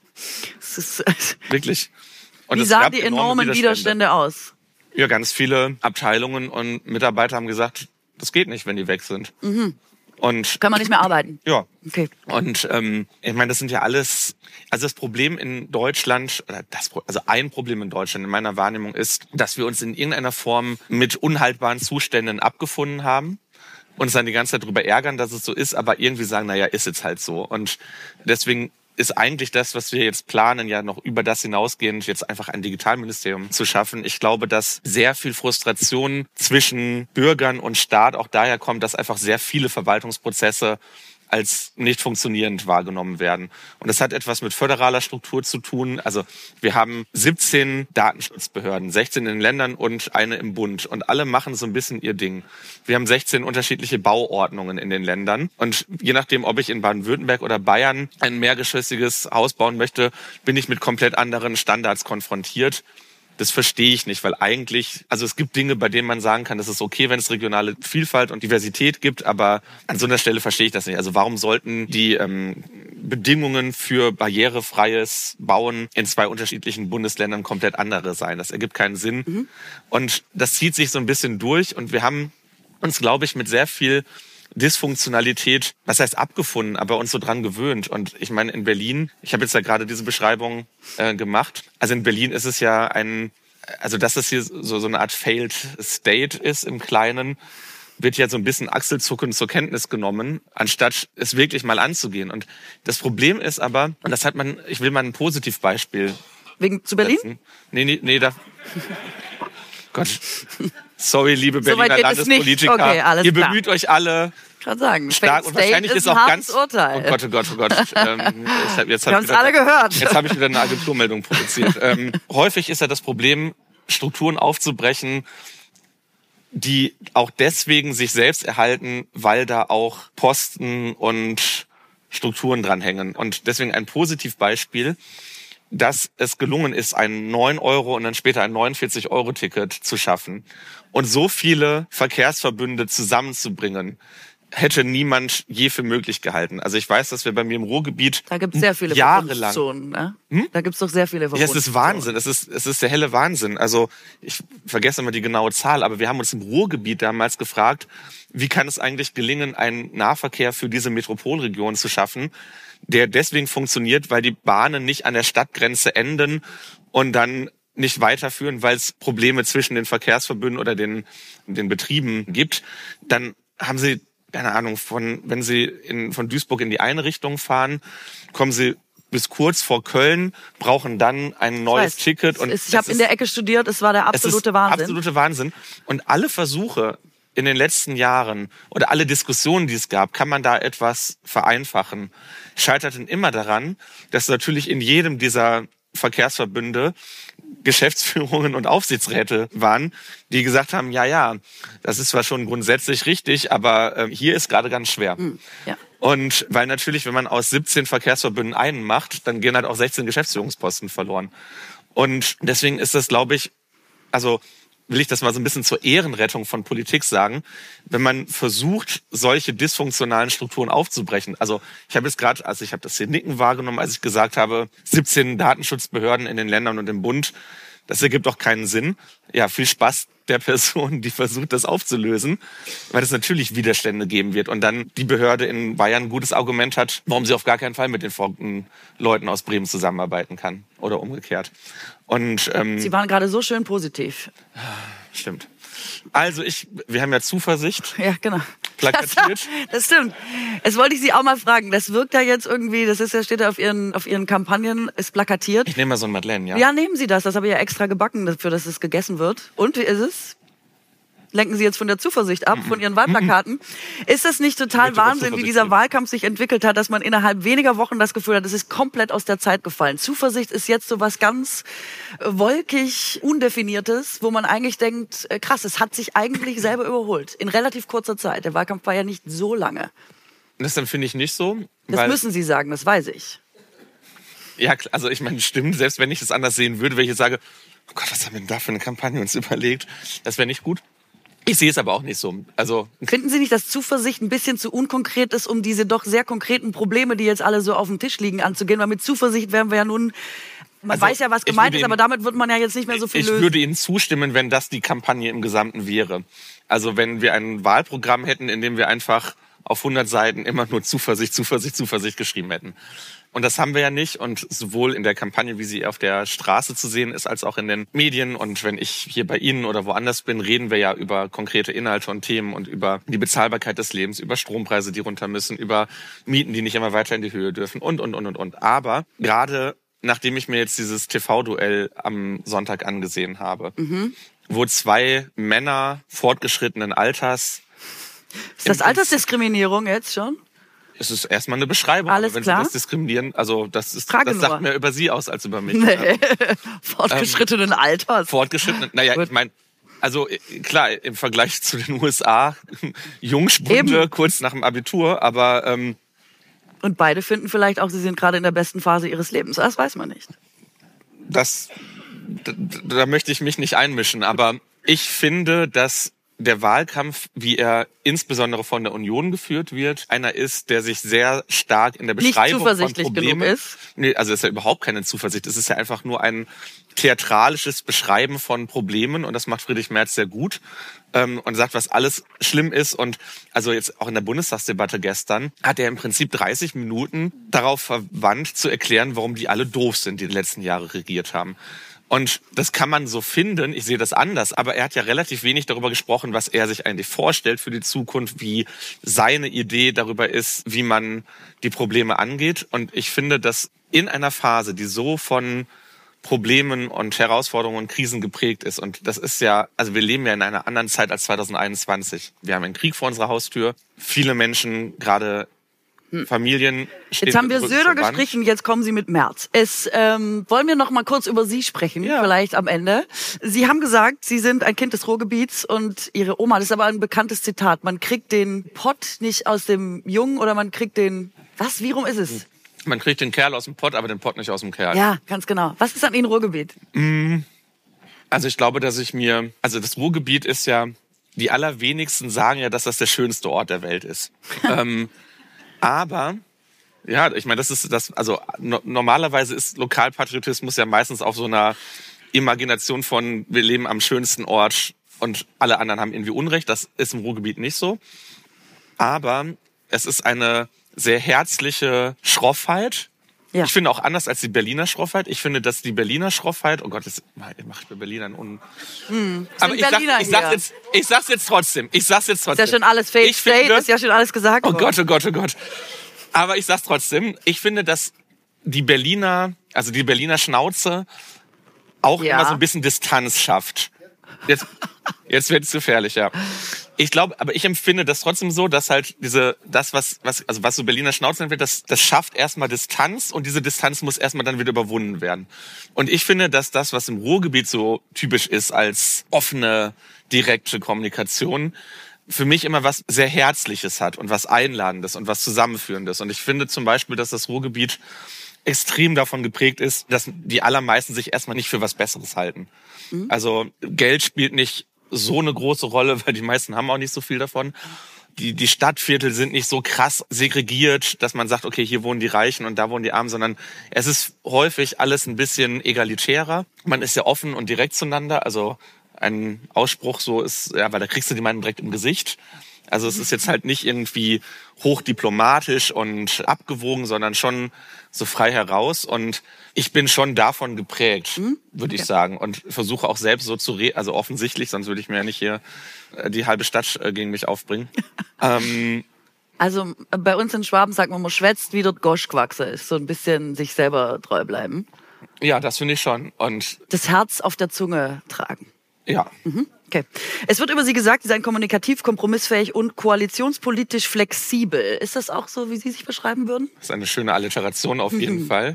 Das ist, wirklich. Und wie sahen die enormen Widerstände. Widerstände aus? Ja, ganz viele Abteilungen und Mitarbeiter haben gesagt, das geht nicht, wenn die weg sind. Mhm. Und kann man nicht mehr arbeiten? Ja. Okay. Und ähm, ich meine, das sind ja alles, also das Problem in Deutschland, das, also ein Problem in Deutschland in meiner Wahrnehmung ist, dass wir uns in irgendeiner Form mit unhaltbaren Zuständen abgefunden haben. Uns dann die ganze Zeit darüber ärgern, dass es so ist, aber irgendwie sagen, naja, ist jetzt halt so. Und deswegen ist eigentlich das, was wir jetzt planen, ja noch über das hinausgehend, jetzt einfach ein Digitalministerium zu schaffen. Ich glaube, dass sehr viel Frustration zwischen Bürgern und Staat auch daher kommt, dass einfach sehr viele Verwaltungsprozesse als nicht funktionierend wahrgenommen werden. Und das hat etwas mit föderaler Struktur zu tun. Also wir haben siebzehn Datenschutzbehörden, sechzehn in den Ländern und eine im Bund. Und alle machen so ein bisschen ihr Ding. Wir haben sechzehn unterschiedliche Bauordnungen in den Ländern. Und je nachdem, ob ich in Baden-Württemberg oder Bayern ein mehrgeschossiges Haus bauen möchte, bin ich mit komplett anderen Standards konfrontiert. Das verstehe ich nicht, weil eigentlich, also es gibt Dinge, bei denen man sagen kann, das ist okay, wenn es regionale Vielfalt und Diversität gibt, aber an so einer Stelle verstehe ich das nicht. Also warum sollten die ähm, Bedingungen für barrierefreies Bauen in zwei unterschiedlichen Bundesländern komplett andere sein? Das ergibt keinen Sinn. Mhm. Und das zieht sich so ein bisschen durch und wir haben uns, glaube ich, mit sehr viel Dysfunktionalität, was heißt abgefunden, aber uns so dran gewöhnt. Und ich meine, in Berlin, ich habe jetzt ja gerade diese Beschreibung äh, gemacht, also in Berlin ist es ja ein, also dass es hier so, so eine Art failed state ist im Kleinen, wird ja so ein bisschen achselzuckend zur Kenntnis genommen, anstatt es wirklich mal anzugehen. Und das Problem ist aber, und das hat man, ich will mal ein Positivbeispiel. Wegen zu Berlin? Setzen. Nee, nee, nee, da... Gott, sorry, liebe So Berliner Landespolitiker. Okay, alles Ihr klar. bemüht euch alle Ich kann sagen, stark und wahrscheinlich ist ein auch ganz... Urteil. Oh Gott, oh Gott, oh Gott. ähm, jetzt hab, jetzt Wir hab haben es wieder, alle gehört. Jetzt habe ich wieder eine Agenturmeldung produziert. ähm, häufig ist ja das Problem, Strukturen aufzubrechen, die auch deswegen sich selbst erhalten, weil da auch Posten und Strukturen dranhängen. Und deswegen ein Positivbeispiel, dass es gelungen ist, ein neun Euro und dann später ein neunundvierzig Euro Ticket zu schaffen und so viele Verkehrsverbünde zusammenzubringen, hätte niemand je für möglich gehalten. Also ich weiß, dass wir bei mir im Ruhrgebiet Da gibt es sehr viele jahrelang... Verbundszonen. Ne? Hm? Da gibt es doch sehr viele Ja, es Verbundszonen. ist Wahnsinn. Es ist, es ist der helle Wahnsinn. Also ich vergesse immer die genaue Zahl, aber wir haben uns im Ruhrgebiet damals gefragt, wie kann es eigentlich gelingen, einen Nahverkehr für diese Metropolregion zu schaffen, der deswegen funktioniert, weil die Bahnen nicht an der Stadtgrenze enden und dann nicht weiterführen, weil es Probleme zwischen den Verkehrsverbünden oder den, den Betrieben gibt. Dann haben sie, keine Ahnung, von, wenn sie in, von Duisburg in die eine Richtung fahren, kommen sie bis kurz vor Köln, brauchen dann ein neues weiß, Ticket. Und ich habe in der Ecke studiert, es war der absolute Wahnsinn. Absolute Wahnsinn. Und alle Versuche in den letzten Jahren oder alle Diskussionen, die es gab, kann man da etwas vereinfachen, scheiterten immer daran, dass natürlich in jedem dieser Verkehrsverbünde Geschäftsführungen und Aufsichtsräte waren, die gesagt haben, ja, ja, das ist zwar schon grundsätzlich richtig, aber äh, hier ist gerade ganz schwer. Mhm, ja. Und weil natürlich, wenn man aus siebzehn Verkehrsverbünden einen macht, dann gehen halt auch sechzehn Geschäftsführungsposten verloren. Und deswegen ist das, glaube ich, also will ich das mal so ein bisschen zur Ehrenrettung von Politik sagen, wenn man versucht, solche dysfunktionalen Strukturen aufzubrechen. Also ich habe jetzt gerade, also ich habe das hier nicken wahrgenommen, als ich gesagt habe, siebzehn Datenschutzbehörden in den Ländern und im Bund, das ergibt doch keinen Sinn. Ja, viel Spaß der Person, die versucht, das aufzulösen, weil es natürlich Widerstände geben wird. Und dann die Behörde in Bayern ein gutes Argument hat, warum sie auf gar keinen Fall mit den folgenden Leuten aus Bremen zusammenarbeiten kann oder umgekehrt. Und ähm, Sie waren gerade so schön positiv. Stimmt. Also ich, wir haben ja Zuversicht. Ja, genau. Plakatiert. Das stimmt. Das wollte ich Sie auch mal fragen. Das wirkt ja jetzt irgendwie, das ist ja, steht ja auf Ihren, auf Ihren Kampagnen, ist plakatiert. Ich nehme mal so ein Madeleine, ja? Ja, nehmen Sie das. Das habe ich ja extra gebacken, dafür, dass es gegessen wird. Und wie ist es? Lenken Sie jetzt von der Zuversicht ab, von Ihren Wahlplakaten. Ist das nicht total Wahnsinn, wie dieser Wahlkampf sich entwickelt hat, dass man innerhalb weniger Wochen das Gefühl hat, es ist komplett aus der Zeit gefallen? Zuversicht ist jetzt so was ganz wolkig, Undefiniertes, wo man eigentlich denkt, krass, es hat sich eigentlich selber überholt. In relativ kurzer Zeit. Der Wahlkampf war ja nicht so lange. Das empfinde ich nicht so. Das weil, müssen Sie sagen, das weiß ich. Ja, also ich meine, stimmt, selbst wenn ich es anders sehen würde, wenn ich jetzt sage, oh Gott, was haben wir denn da für eine Kampagne uns überlegt? Das wäre nicht gut. Ich sehe es aber auch nicht so. Also finden Sie nicht, dass Zuversicht ein bisschen zu unkonkret ist, um diese doch sehr konkreten Probleme, die jetzt alle so auf dem Tisch liegen, anzugehen? Weil mit Zuversicht wären wir ja nun, man also weiß ja, was gemeint ist, Ihnen, aber damit wird man ja jetzt nicht mehr so viel ich lösen. Ich würde Ihnen zustimmen, wenn das die Kampagne im Gesamten wäre. Also wenn wir ein Wahlprogramm hätten, in dem wir einfach auf hundert Seiten immer nur Zuversicht, Zuversicht, Zuversicht geschrieben hätten. Und das haben wir ja nicht. Und sowohl in der Kampagne, wie sie auf der Straße zu sehen ist, als auch in den Medien. Und wenn ich hier bei Ihnen oder woanders bin, reden wir ja über konkrete Inhalte und Themen und über die Bezahlbarkeit des Lebens, über Strompreise, die runter müssen, über Mieten, die nicht immer weiter in die Höhe dürfen und, und, und, und, und. Aber gerade nachdem ich mir jetzt dieses T V-Duell am Sonntag angesehen habe, mhm. wo zwei Männer fortgeschrittenen Alters... Ist das Altersdiskriminierung jetzt schon? Es ist erstmal eine Beschreibung. Alles wenn klar. Sie das diskriminieren, also das ist, Frage das sagt nur. mehr über Sie aus als über mich. Nee. Ja. Fortgeschrittenen ähm, Alters. Fortgeschrittenen, naja, ich meine, also klar, im Vergleich zu den U S A, Jungspunde Eben. kurz nach dem Abitur, aber... Ähm, und beide finden vielleicht auch, sie sind gerade in der besten Phase ihres Lebens. Das weiß man nicht. Das, da, da möchte ich mich nicht einmischen, aber ich finde, dass der Wahlkampf, wie er insbesondere von der Union geführt wird, einer ist, der sich sehr stark in der Beschreibung von Problemen ist. Nee, also ist ja überhaupt keine Zuversicht. Es ist ja einfach nur ein theatralisches Beschreiben von Problemen und das macht Friedrich Merz sehr gut ähm, und sagt, was alles schlimm ist. Und also jetzt auch in der Bundestagsdebatte gestern hat er im Prinzip dreißig Minuten darauf verwandt, zu erklären, warum die alle doof sind, die die letzten Jahre regiert haben. Und das kann man so finden, ich sehe das anders, aber er hat ja relativ wenig darüber gesprochen, was er sich eigentlich vorstellt für die Zukunft, wie seine Idee darüber ist, wie man die Probleme angeht. Und ich finde, dass in einer Phase, die so von Problemen und Herausforderungen und Krisen geprägt ist. Und das ist ja, also wir leben ja in einer anderen Zeit als zwanzig einundzwanzig. Wir haben einen Krieg vor unserer Haustür. Viele Menschen, gerade Familien stehen. Jetzt haben wir Söder gestrichen, jetzt kommen Sie mit Merz. Es ähm, wollen wir noch mal kurz über Sie sprechen, ja. Vielleicht am Ende. Sie haben gesagt, Sie sind ein Kind des Ruhrgebiets und Ihre Oma, das ist aber ein bekanntes Zitat, man kriegt den Pott nicht aus dem Jungen oder man kriegt den, was, wie rum ist es? Man kriegt den Kerl aus dem Pott, aber den Pott nicht aus dem Kerl. Ja, ganz genau. Was ist an Ihnen Ruhrgebiet? Also ich glaube, dass ich mir, also das Ruhrgebiet ist ja, die allerwenigsten sagen ja, dass das der schönste Ort der Welt ist. ähm, aber, ja, ich meine, das ist das, also no, normalerweise ist Lokalpatriotismus ja meistens auf so einer Imagination von, wir leben am schönsten Ort und alle anderen haben irgendwie Unrecht. Das ist im Ruhrgebiet nicht so. Aber es ist eine sehr herzliche Schroffheit. Ja. Ich finde auch anders als die Berliner Schroffheit. Ich finde, dass die Berliner Schroffheit, oh Gott, das mache ich bei Berlinern un... Hm, aber ich, sag, ich, sag's jetzt, ich sag's jetzt trotzdem. Ich sag's jetzt trotzdem. Ist ja schon alles fake, ich finde, ist ja schon alles gesagt worden. Oh Gott, oh Gott, oh Gott. Aber ich sag's trotzdem. Ich finde, dass die Berliner, also die Berliner Schnauze auch ja. immer so ein bisschen Distanz schafft. Jetzt, jetzt wird's gefährlich, ja. Ich glaube, aber ich empfinde das trotzdem so, dass halt diese, das, was, was, also was so Berliner Schnauze nennt wird, das, das schafft erstmal Distanz und diese Distanz muss erstmal dann wieder überwunden werden. Und ich finde, dass das, was im Ruhrgebiet so typisch ist als offene, direkte Kommunikation, für mich immer was sehr Herzliches hat und was Einladendes und was Zusammenführendes. Und ich finde zum Beispiel, dass das Ruhrgebiet extrem davon geprägt ist, dass die allermeisten sich erstmal nicht für was Besseres halten. Mhm. Also Geld spielt nicht so eine große Rolle, weil die meisten haben auch nicht so viel davon. Die, die Stadtviertel sind nicht so krass segregiert, dass man sagt, okay, hier wohnen die Reichen und da wohnen die Armen, sondern es ist häufig alles ein bisschen egalitärer. Man ist ja offen und direkt zueinander. Also ein Ausspruch so ist, ja, weil da kriegst du die Meinung direkt im Gesicht. Also es ist jetzt halt nicht irgendwie hochdiplomatisch und abgewogen, sondern schon so frei heraus. Und ich bin schon davon geprägt, mhm. würde ich ja. sagen. Und versuche auch selbst so zu reden, also offensichtlich, sonst würde ich mir ja nicht hier die halbe Stadt gegen mich aufbringen. ähm, also bei uns in Schwaben sagt man, man schwätzt, wie dort Gosch gewachsen ist. So ein bisschen sich selber treu bleiben. Ja, das finde ich schon. Und das Herz auf der Zunge tragen. Ja. Mhm. Okay. Es wird über Sie gesagt, Sie seien kommunikativ, kompromissfähig und koalitionspolitisch flexibel. Ist das auch so, wie Sie sich beschreiben würden? Das ist eine schöne Alliteration auf jeden mhm. Fall.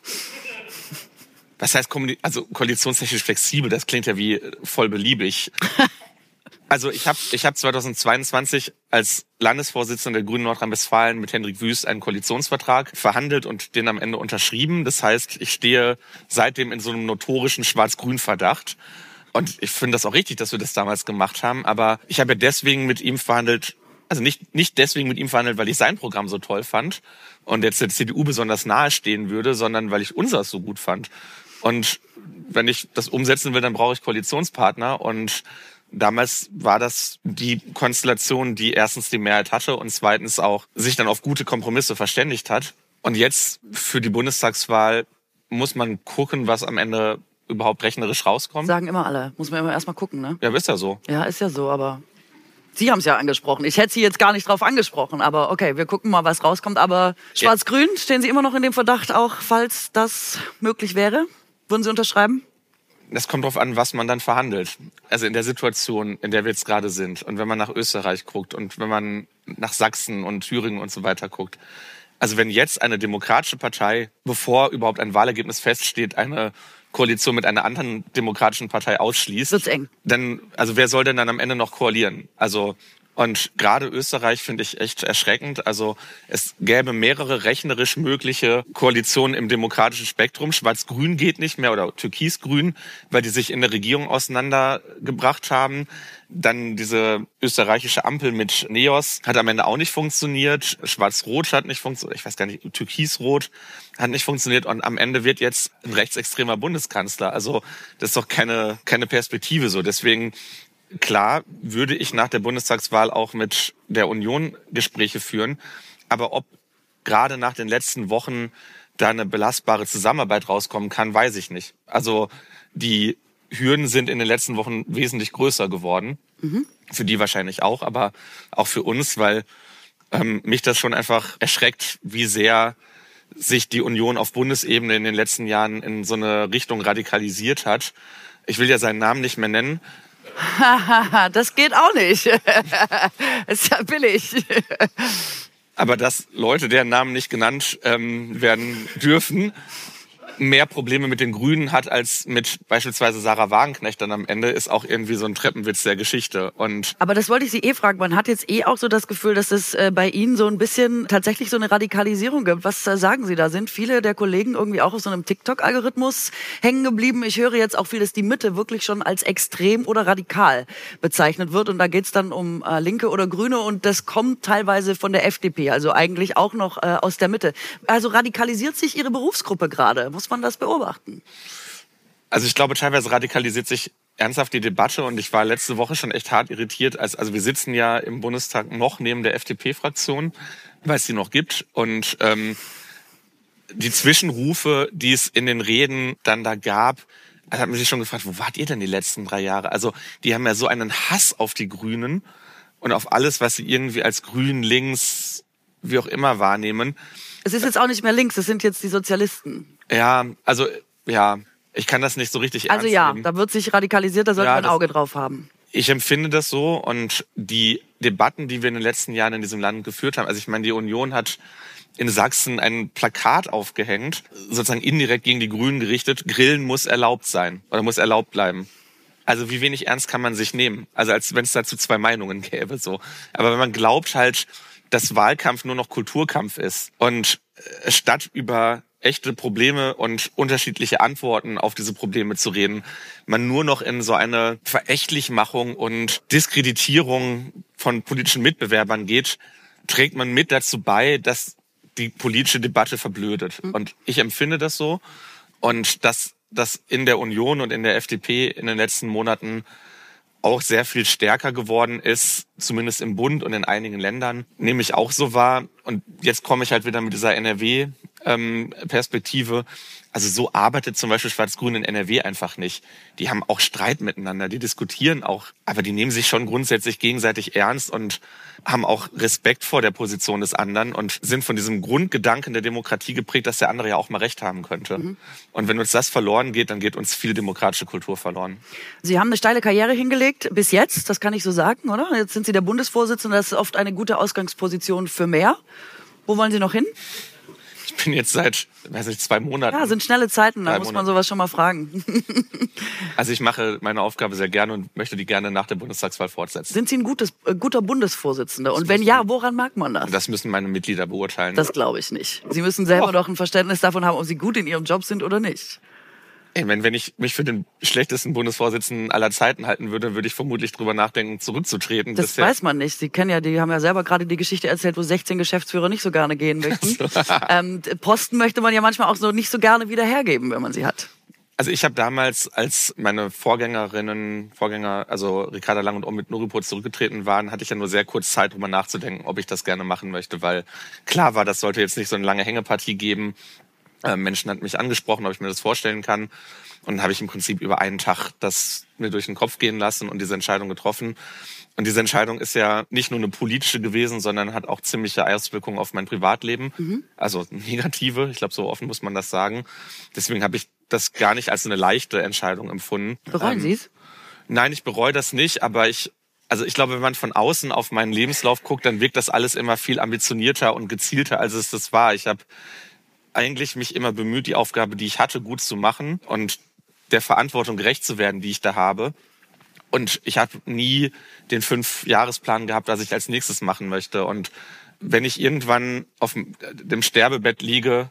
Was heißt also koalitionstechnisch flexibel? Das klingt ja wie voll beliebig. Also ich habe ich hab zweitausendzweiundzwanzig als Landesvorsitzender der Grünen Nordrhein-Westfalen mit Hendrik Wüst einen Koalitionsvertrag verhandelt und den am Ende unterschrieben. Das heißt, ich stehe seitdem in so einem notorischen Schwarz-Grün-Verdacht. Und ich finde das auch richtig, dass wir das damals gemacht haben. Aber ich habe ja deswegen mit ihm verhandelt, also nicht, nicht deswegen mit ihm verhandelt, weil ich sein Programm so toll fand und jetzt der C D U besonders nahe stehen würde, sondern weil ich unseres so gut fand. Und wenn ich das umsetzen will, dann brauche ich Koalitionspartner. Und damals war das die Konstellation, die erstens die Mehrheit hatte und zweitens auch sich dann auf gute Kompromisse verständigt hat. Und jetzt für die Bundestagswahl muss man gucken, was am Ende überhaupt rechnerisch rauskommt. Sagen immer alle. Muss man immer erstmal gucken, ne? Ja, ist ja so. Ja, ist ja so, aber Sie haben es ja angesprochen. Ich hätte Sie jetzt gar nicht drauf angesprochen, aber okay, wir gucken mal, was rauskommt. Aber Schwarz-Grün, stehen Sie immer noch in dem Verdacht, auch falls das möglich wäre? Würden Sie unterschreiben? Das kommt drauf an, was man dann verhandelt. Also in der Situation, in der wir jetzt gerade sind. Und wenn man nach Österreich guckt und wenn man nach Sachsen und Thüringen und so weiter guckt. Also wenn jetzt eine demokratische Partei, bevor überhaupt ein Wahlergebnis feststeht, eine Koalition mit einer anderen demokratischen Partei ausschließt, wird's eng. Dann, also wer soll denn dann am Ende noch koalieren? Also Und gerade Österreich finde ich echt erschreckend. Also es gäbe mehrere rechnerisch mögliche Koalitionen im demokratischen Spektrum. Schwarz-Grün geht nicht mehr oder Türkis-Grün, weil die sich in der Regierung auseinandergebracht haben. Dann diese österreichische Ampel mit Neos hat am Ende auch nicht funktioniert. Schwarz-Rot hat nicht funktioniert. Ich weiß gar nicht, Türkis-Rot hat nicht funktioniert. Und am Ende wird jetzt ein rechtsextremer Bundeskanzler. Also das ist doch keine, keine Perspektive so. Deswegen klar würde ich nach der Bundestagswahl auch mit der Union Gespräche führen. Aber ob gerade nach den letzten Wochen da eine belastbare Zusammenarbeit rauskommen kann, weiß ich nicht. Also die Hürden sind in den letzten Wochen wesentlich größer geworden. Mhm. Für die wahrscheinlich auch, aber auch für uns, weil ähm, mich das schon einfach erschreckt, wie sehr sich die Union auf Bundesebene in den letzten Jahren in so eine Richtung radikalisiert hat. Ich will ja seinen Namen nicht mehr nennen. Das geht auch nicht. Das ist ja billig. Aber dass Leute, deren Namen nicht genannt ähm, werden dürfen, mehr Probleme mit den Grünen hat als mit beispielsweise Sarah Wagenknecht dann am Ende, ist auch irgendwie so ein Treppenwitz der Geschichte. Und aber das wollte ich Sie eh fragen. Man hat jetzt eh auch so das Gefühl, dass es äh, bei Ihnen so ein bisschen tatsächlich so eine Radikalisierung gibt. Was äh, sagen Sie da? Sind viele der Kollegen irgendwie auch auf so einem TikTok-Algorithmus hängen geblieben? Ich höre jetzt auch viel, dass die Mitte wirklich schon als extrem oder radikal bezeichnet wird. Und da geht's dann um äh, Linke oder Grüne. Und das kommt teilweise von der F D P, also eigentlich auch noch äh, aus der Mitte. Also radikalisiert sich Ihre Berufsgruppe gerade? Muss man das beobachten? Also ich glaube, teilweise radikalisiert sich ernsthaft die Debatte und ich war letzte Woche schon echt hart irritiert. Als, also wir sitzen ja im Bundestag noch neben der F D P-Fraktion, weil es die noch gibt. Und ähm, die Zwischenrufe, die es in den Reden dann da gab, da hat man sich schon gefragt, wo wart ihr denn die letzten drei Jahre? Also die haben ja so einen Hass auf die Grünen und auf alles, was sie irgendwie als grün, links, wie auch immer wahrnehmen. Es ist jetzt auch nicht mehr links, es sind jetzt die Sozialisten. Ja, also, ja, ich kann das nicht so richtig ernst Also ja, nehmen. da wird sich radikalisiert, da sollte Ja, man ein das- Auge drauf haben. Ich empfinde das so und die Debatten, die wir in den letzten Jahren in diesem Land geführt haben, also ich meine, die Union hat in Sachsen ein Plakat aufgehängt, sozusagen indirekt gegen die Grünen gerichtet, Grillen muss erlaubt sein oder muss erlaubt bleiben. Also wie wenig ernst kann man sich nehmen? Also als wenn es dazu zwei Meinungen gäbe, so. Aber wenn man glaubt halt, dass Wahlkampf nur noch Kulturkampf ist und äh, statt über echte Probleme und unterschiedliche Antworten auf diese Probleme zu reden, man nur noch in so eine Verächtlichmachung und Diskreditierung von politischen Mitbewerbern geht, trägt man mit dazu bei, dass die politische Debatte verblödet. Mhm. Und ich empfinde das so. Und dass das in der Union und in der F D P in den letzten Monaten auch sehr viel stärker geworden ist, zumindest im Bund und in einigen Ländern, nehme ich auch so wahr. Und jetzt komme ich halt wieder mit dieser N R W-Perspektive. Also so arbeitet zum Beispiel Schwarz-Grün in N R W einfach nicht. Die haben auch Streit miteinander, die diskutieren auch, aber die nehmen sich schon grundsätzlich gegenseitig ernst und haben auch Respekt vor der Position des anderen und sind von diesem Grundgedanken der Demokratie geprägt, dass der andere ja auch mal Recht haben könnte. Mhm. Und wenn uns das verloren geht, dann geht uns viel demokratische Kultur verloren. Sie haben eine steile Karriere hingelegt, bis jetzt, das kann ich so sagen, oder? Jetzt sind Sie der Bundesvorsitzende, das ist oft eine gute Ausgangsposition für mehr. Wo wollen Sie noch hin? Ich bin jetzt seit, weiß nicht, zwei Monaten. Ja, sind schnelle Zeiten, da Drei muss man Monate. sowas schon mal fragen. Also ich mache meine Aufgabe sehr gerne und möchte die gerne nach der Bundestagswahl fortsetzen. Sind Sie ein gutes, äh, guter Bundesvorsitzender? Und wenn ja, woran mag man das? Das müssen meine Mitglieder beurteilen. Das glaube ich nicht. Sie müssen selber Och. doch ein Verständnis davon haben, ob Sie gut in Ihrem Job sind oder nicht. Ey, wenn, wenn ich mich für den schlechtesten Bundesvorsitzenden aller Zeiten halten würde, würde ich vermutlich drüber nachdenken, zurückzutreten. Das Bisher- weiß man nicht. Sie kennen ja, die haben ja selber gerade die Geschichte erzählt, wo sechzehn Geschäftsführer nicht so gerne gehen möchten. ähm, Posten möchte man ja manchmal auch so nicht so gerne wieder hergeben, wenn man sie hat. Also ich habe damals, als meine Vorgängerinnen, Vorgänger, also Ricarda Lang und Omid Nuripur zurückgetreten waren, hatte ich ja nur sehr kurz Zeit, drüber nachzudenken, ob ich das gerne machen möchte, weil klar war, das sollte jetzt nicht so eine lange Hängepartie geben. Äh, Menschen hat mich angesprochen, ob ich mir das vorstellen kann. Und dann habe ich im Prinzip über einen Tag das mir durch den Kopf gehen lassen und diese Entscheidung getroffen. Und diese Entscheidung ist ja nicht nur eine politische gewesen, sondern hat auch ziemliche Auswirkungen auf mein Privatleben. Mhm. Also negative, ich glaube, so offen muss man das sagen. Deswegen habe ich das gar nicht als eine leichte Entscheidung empfunden. Bereuen Ähm, Sie es? Nein, ich bereue das nicht, aber ich, also ich glaube, wenn man von außen auf meinen Lebenslauf guckt, dann wirkt das alles immer viel ambitionierter und gezielter, als es das war. Ich habe eigentlich mich immer bemüht, die Aufgabe, die ich hatte, gut zu machen und der Verantwortung gerecht zu werden, die ich da habe. Und ich habe nie den Fünf-Jahresplan gehabt, was ich als nächstes machen möchte. Und wenn ich irgendwann auf dem Sterbebett liege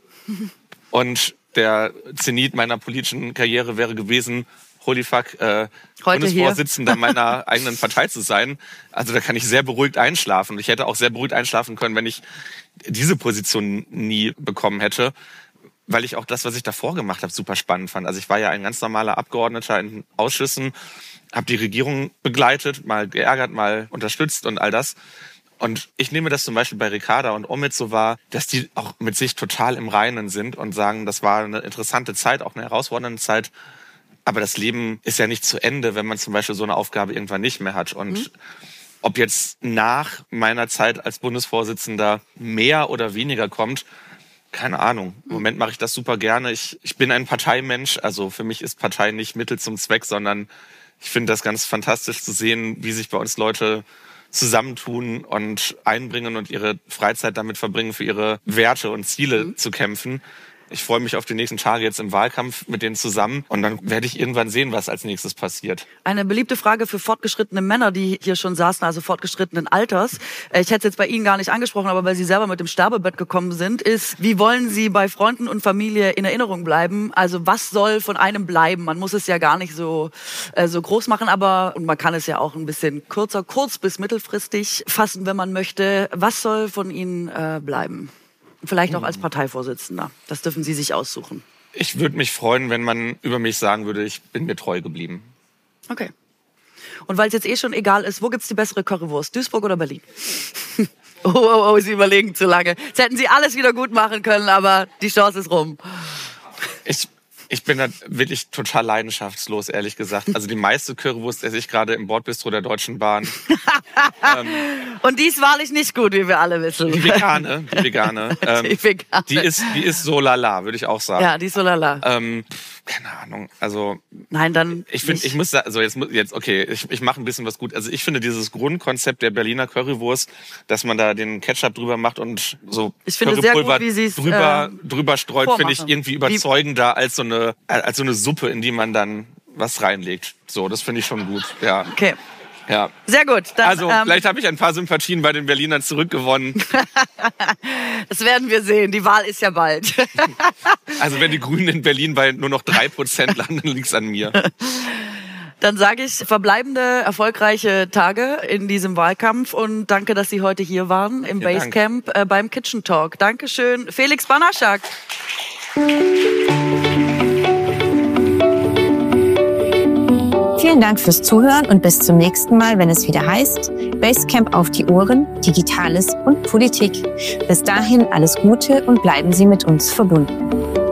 und der Zenit meiner politischen Karriere wäre gewesen, holy fuck, äh, Bundesvorsitzender meiner eigenen Partei zu sein, also da kann ich sehr beruhigt einschlafen. Und ich hätte auch sehr beruhigt einschlafen können, wenn ich diese Position nie bekommen hätte, weil ich auch das, was ich davor gemacht habe, super spannend fand. Also ich war ja ein ganz normaler Abgeordneter in Ausschüssen, habe die Regierung begleitet, mal geärgert, mal unterstützt und all das. Und ich nehme das zum Beispiel bei Ricarda und Omid so wahr, dass die auch mit sich total im Reinen sind und sagen, das war eine interessante Zeit, auch eine herausfordernde Zeit. Aber das Leben ist ja nicht zu Ende, wenn man zum Beispiel so eine Aufgabe irgendwann nicht mehr hat. Und mhm. ob jetzt nach meiner Zeit als Bundesvorsitzender mehr oder weniger kommt, keine Ahnung. Im Moment mache ich das super gerne. Ich, ich bin ein Parteimensch. Also für mich ist Partei nicht Mittel zum Zweck, sondern ich finde das ganz fantastisch zu sehen, wie sich bei uns Leute zusammentun und einbringen und ihre Freizeit damit verbringen, für ihre Werte und Ziele mhm. zu kämpfen. Ich freue mich auf die nächsten Tage jetzt im Wahlkampf mit denen zusammen und dann werde ich irgendwann sehen, was als nächstes passiert. Eine beliebte Frage für fortgeschrittene Männer, die hier schon saßen, also fortgeschrittenen Alters. Ich hätte es jetzt bei Ihnen gar nicht angesprochen, aber weil Sie selber mit dem Sterbebett gekommen sind, ist, wie wollen Sie bei Freunden und Familie in Erinnerung bleiben? Also was soll von einem bleiben? Man muss es ja gar nicht so, äh, so groß machen, aber und man kann es ja auch ein bisschen kürzer, kurz bis mittelfristig fassen, wenn man möchte. Was soll von Ihnen äh, bleiben? Vielleicht auch als Parteivorsitzender. Das dürfen Sie sich aussuchen. Ich würde mich freuen, wenn man über mich sagen würde, ich bin mir treu geblieben. Okay. Und weil es jetzt eh schon egal ist, wo gibt's die bessere Currywurst? Duisburg oder Berlin? oh, oh, oh, Sie überlegen zu lange. Jetzt hätten Sie alles wieder gut machen können, aber die Chance ist rum. Ich, ich bin da wirklich total leidenschaftslos, ehrlich gesagt. Also die meiste Currywurst esse ich gerade im Bordbistro der Deutschen Bahn. ähm, Und die ist wahrlich nicht gut, wie wir alle wissen. Die vegane, die vegane. Ähm, die vegane. Die ist, die ist so lala, würde ich auch sagen. Ja, die ist so lala. Ähm, keine Ahnung, also... Nein, dann Ich finde, ich muss da, also jetzt, jetzt okay, ich, ich mache ein bisschen was gut. Also ich finde dieses Grundkonzept der Berliner Currywurst, dass man da den Ketchup drüber macht und so ich finde sehr gut, wie Sie's, drüber, äh, drüber streut, finde ich irgendwie überzeugender wie? als so eine, als so eine Suppe, in die man dann was reinlegt. So, das finde ich schon gut, ja. Okay. Ja. Sehr gut. Dann, also ähm, vielleicht habe ich ein paar Sympathien bei den Berlinern zurückgewonnen. Das werden wir sehen. Die Wahl ist ja bald. Also wenn die Grünen in Berlin bei nur noch drei Prozent landen, liegt's an mir. Dann sage ich verbleibende, erfolgreiche Tage in diesem Wahlkampf und danke, dass Sie heute hier waren im ja, Basecamp äh, beim Kitchen Talk. Dankeschön. Felix Banaschak. Vielen Dank fürs Zuhören und bis zum nächsten Mal, wenn es wieder heißt Basecamp auf die Ohren, Digitales und Politik. Bis dahin alles Gute und bleiben Sie mit uns verbunden.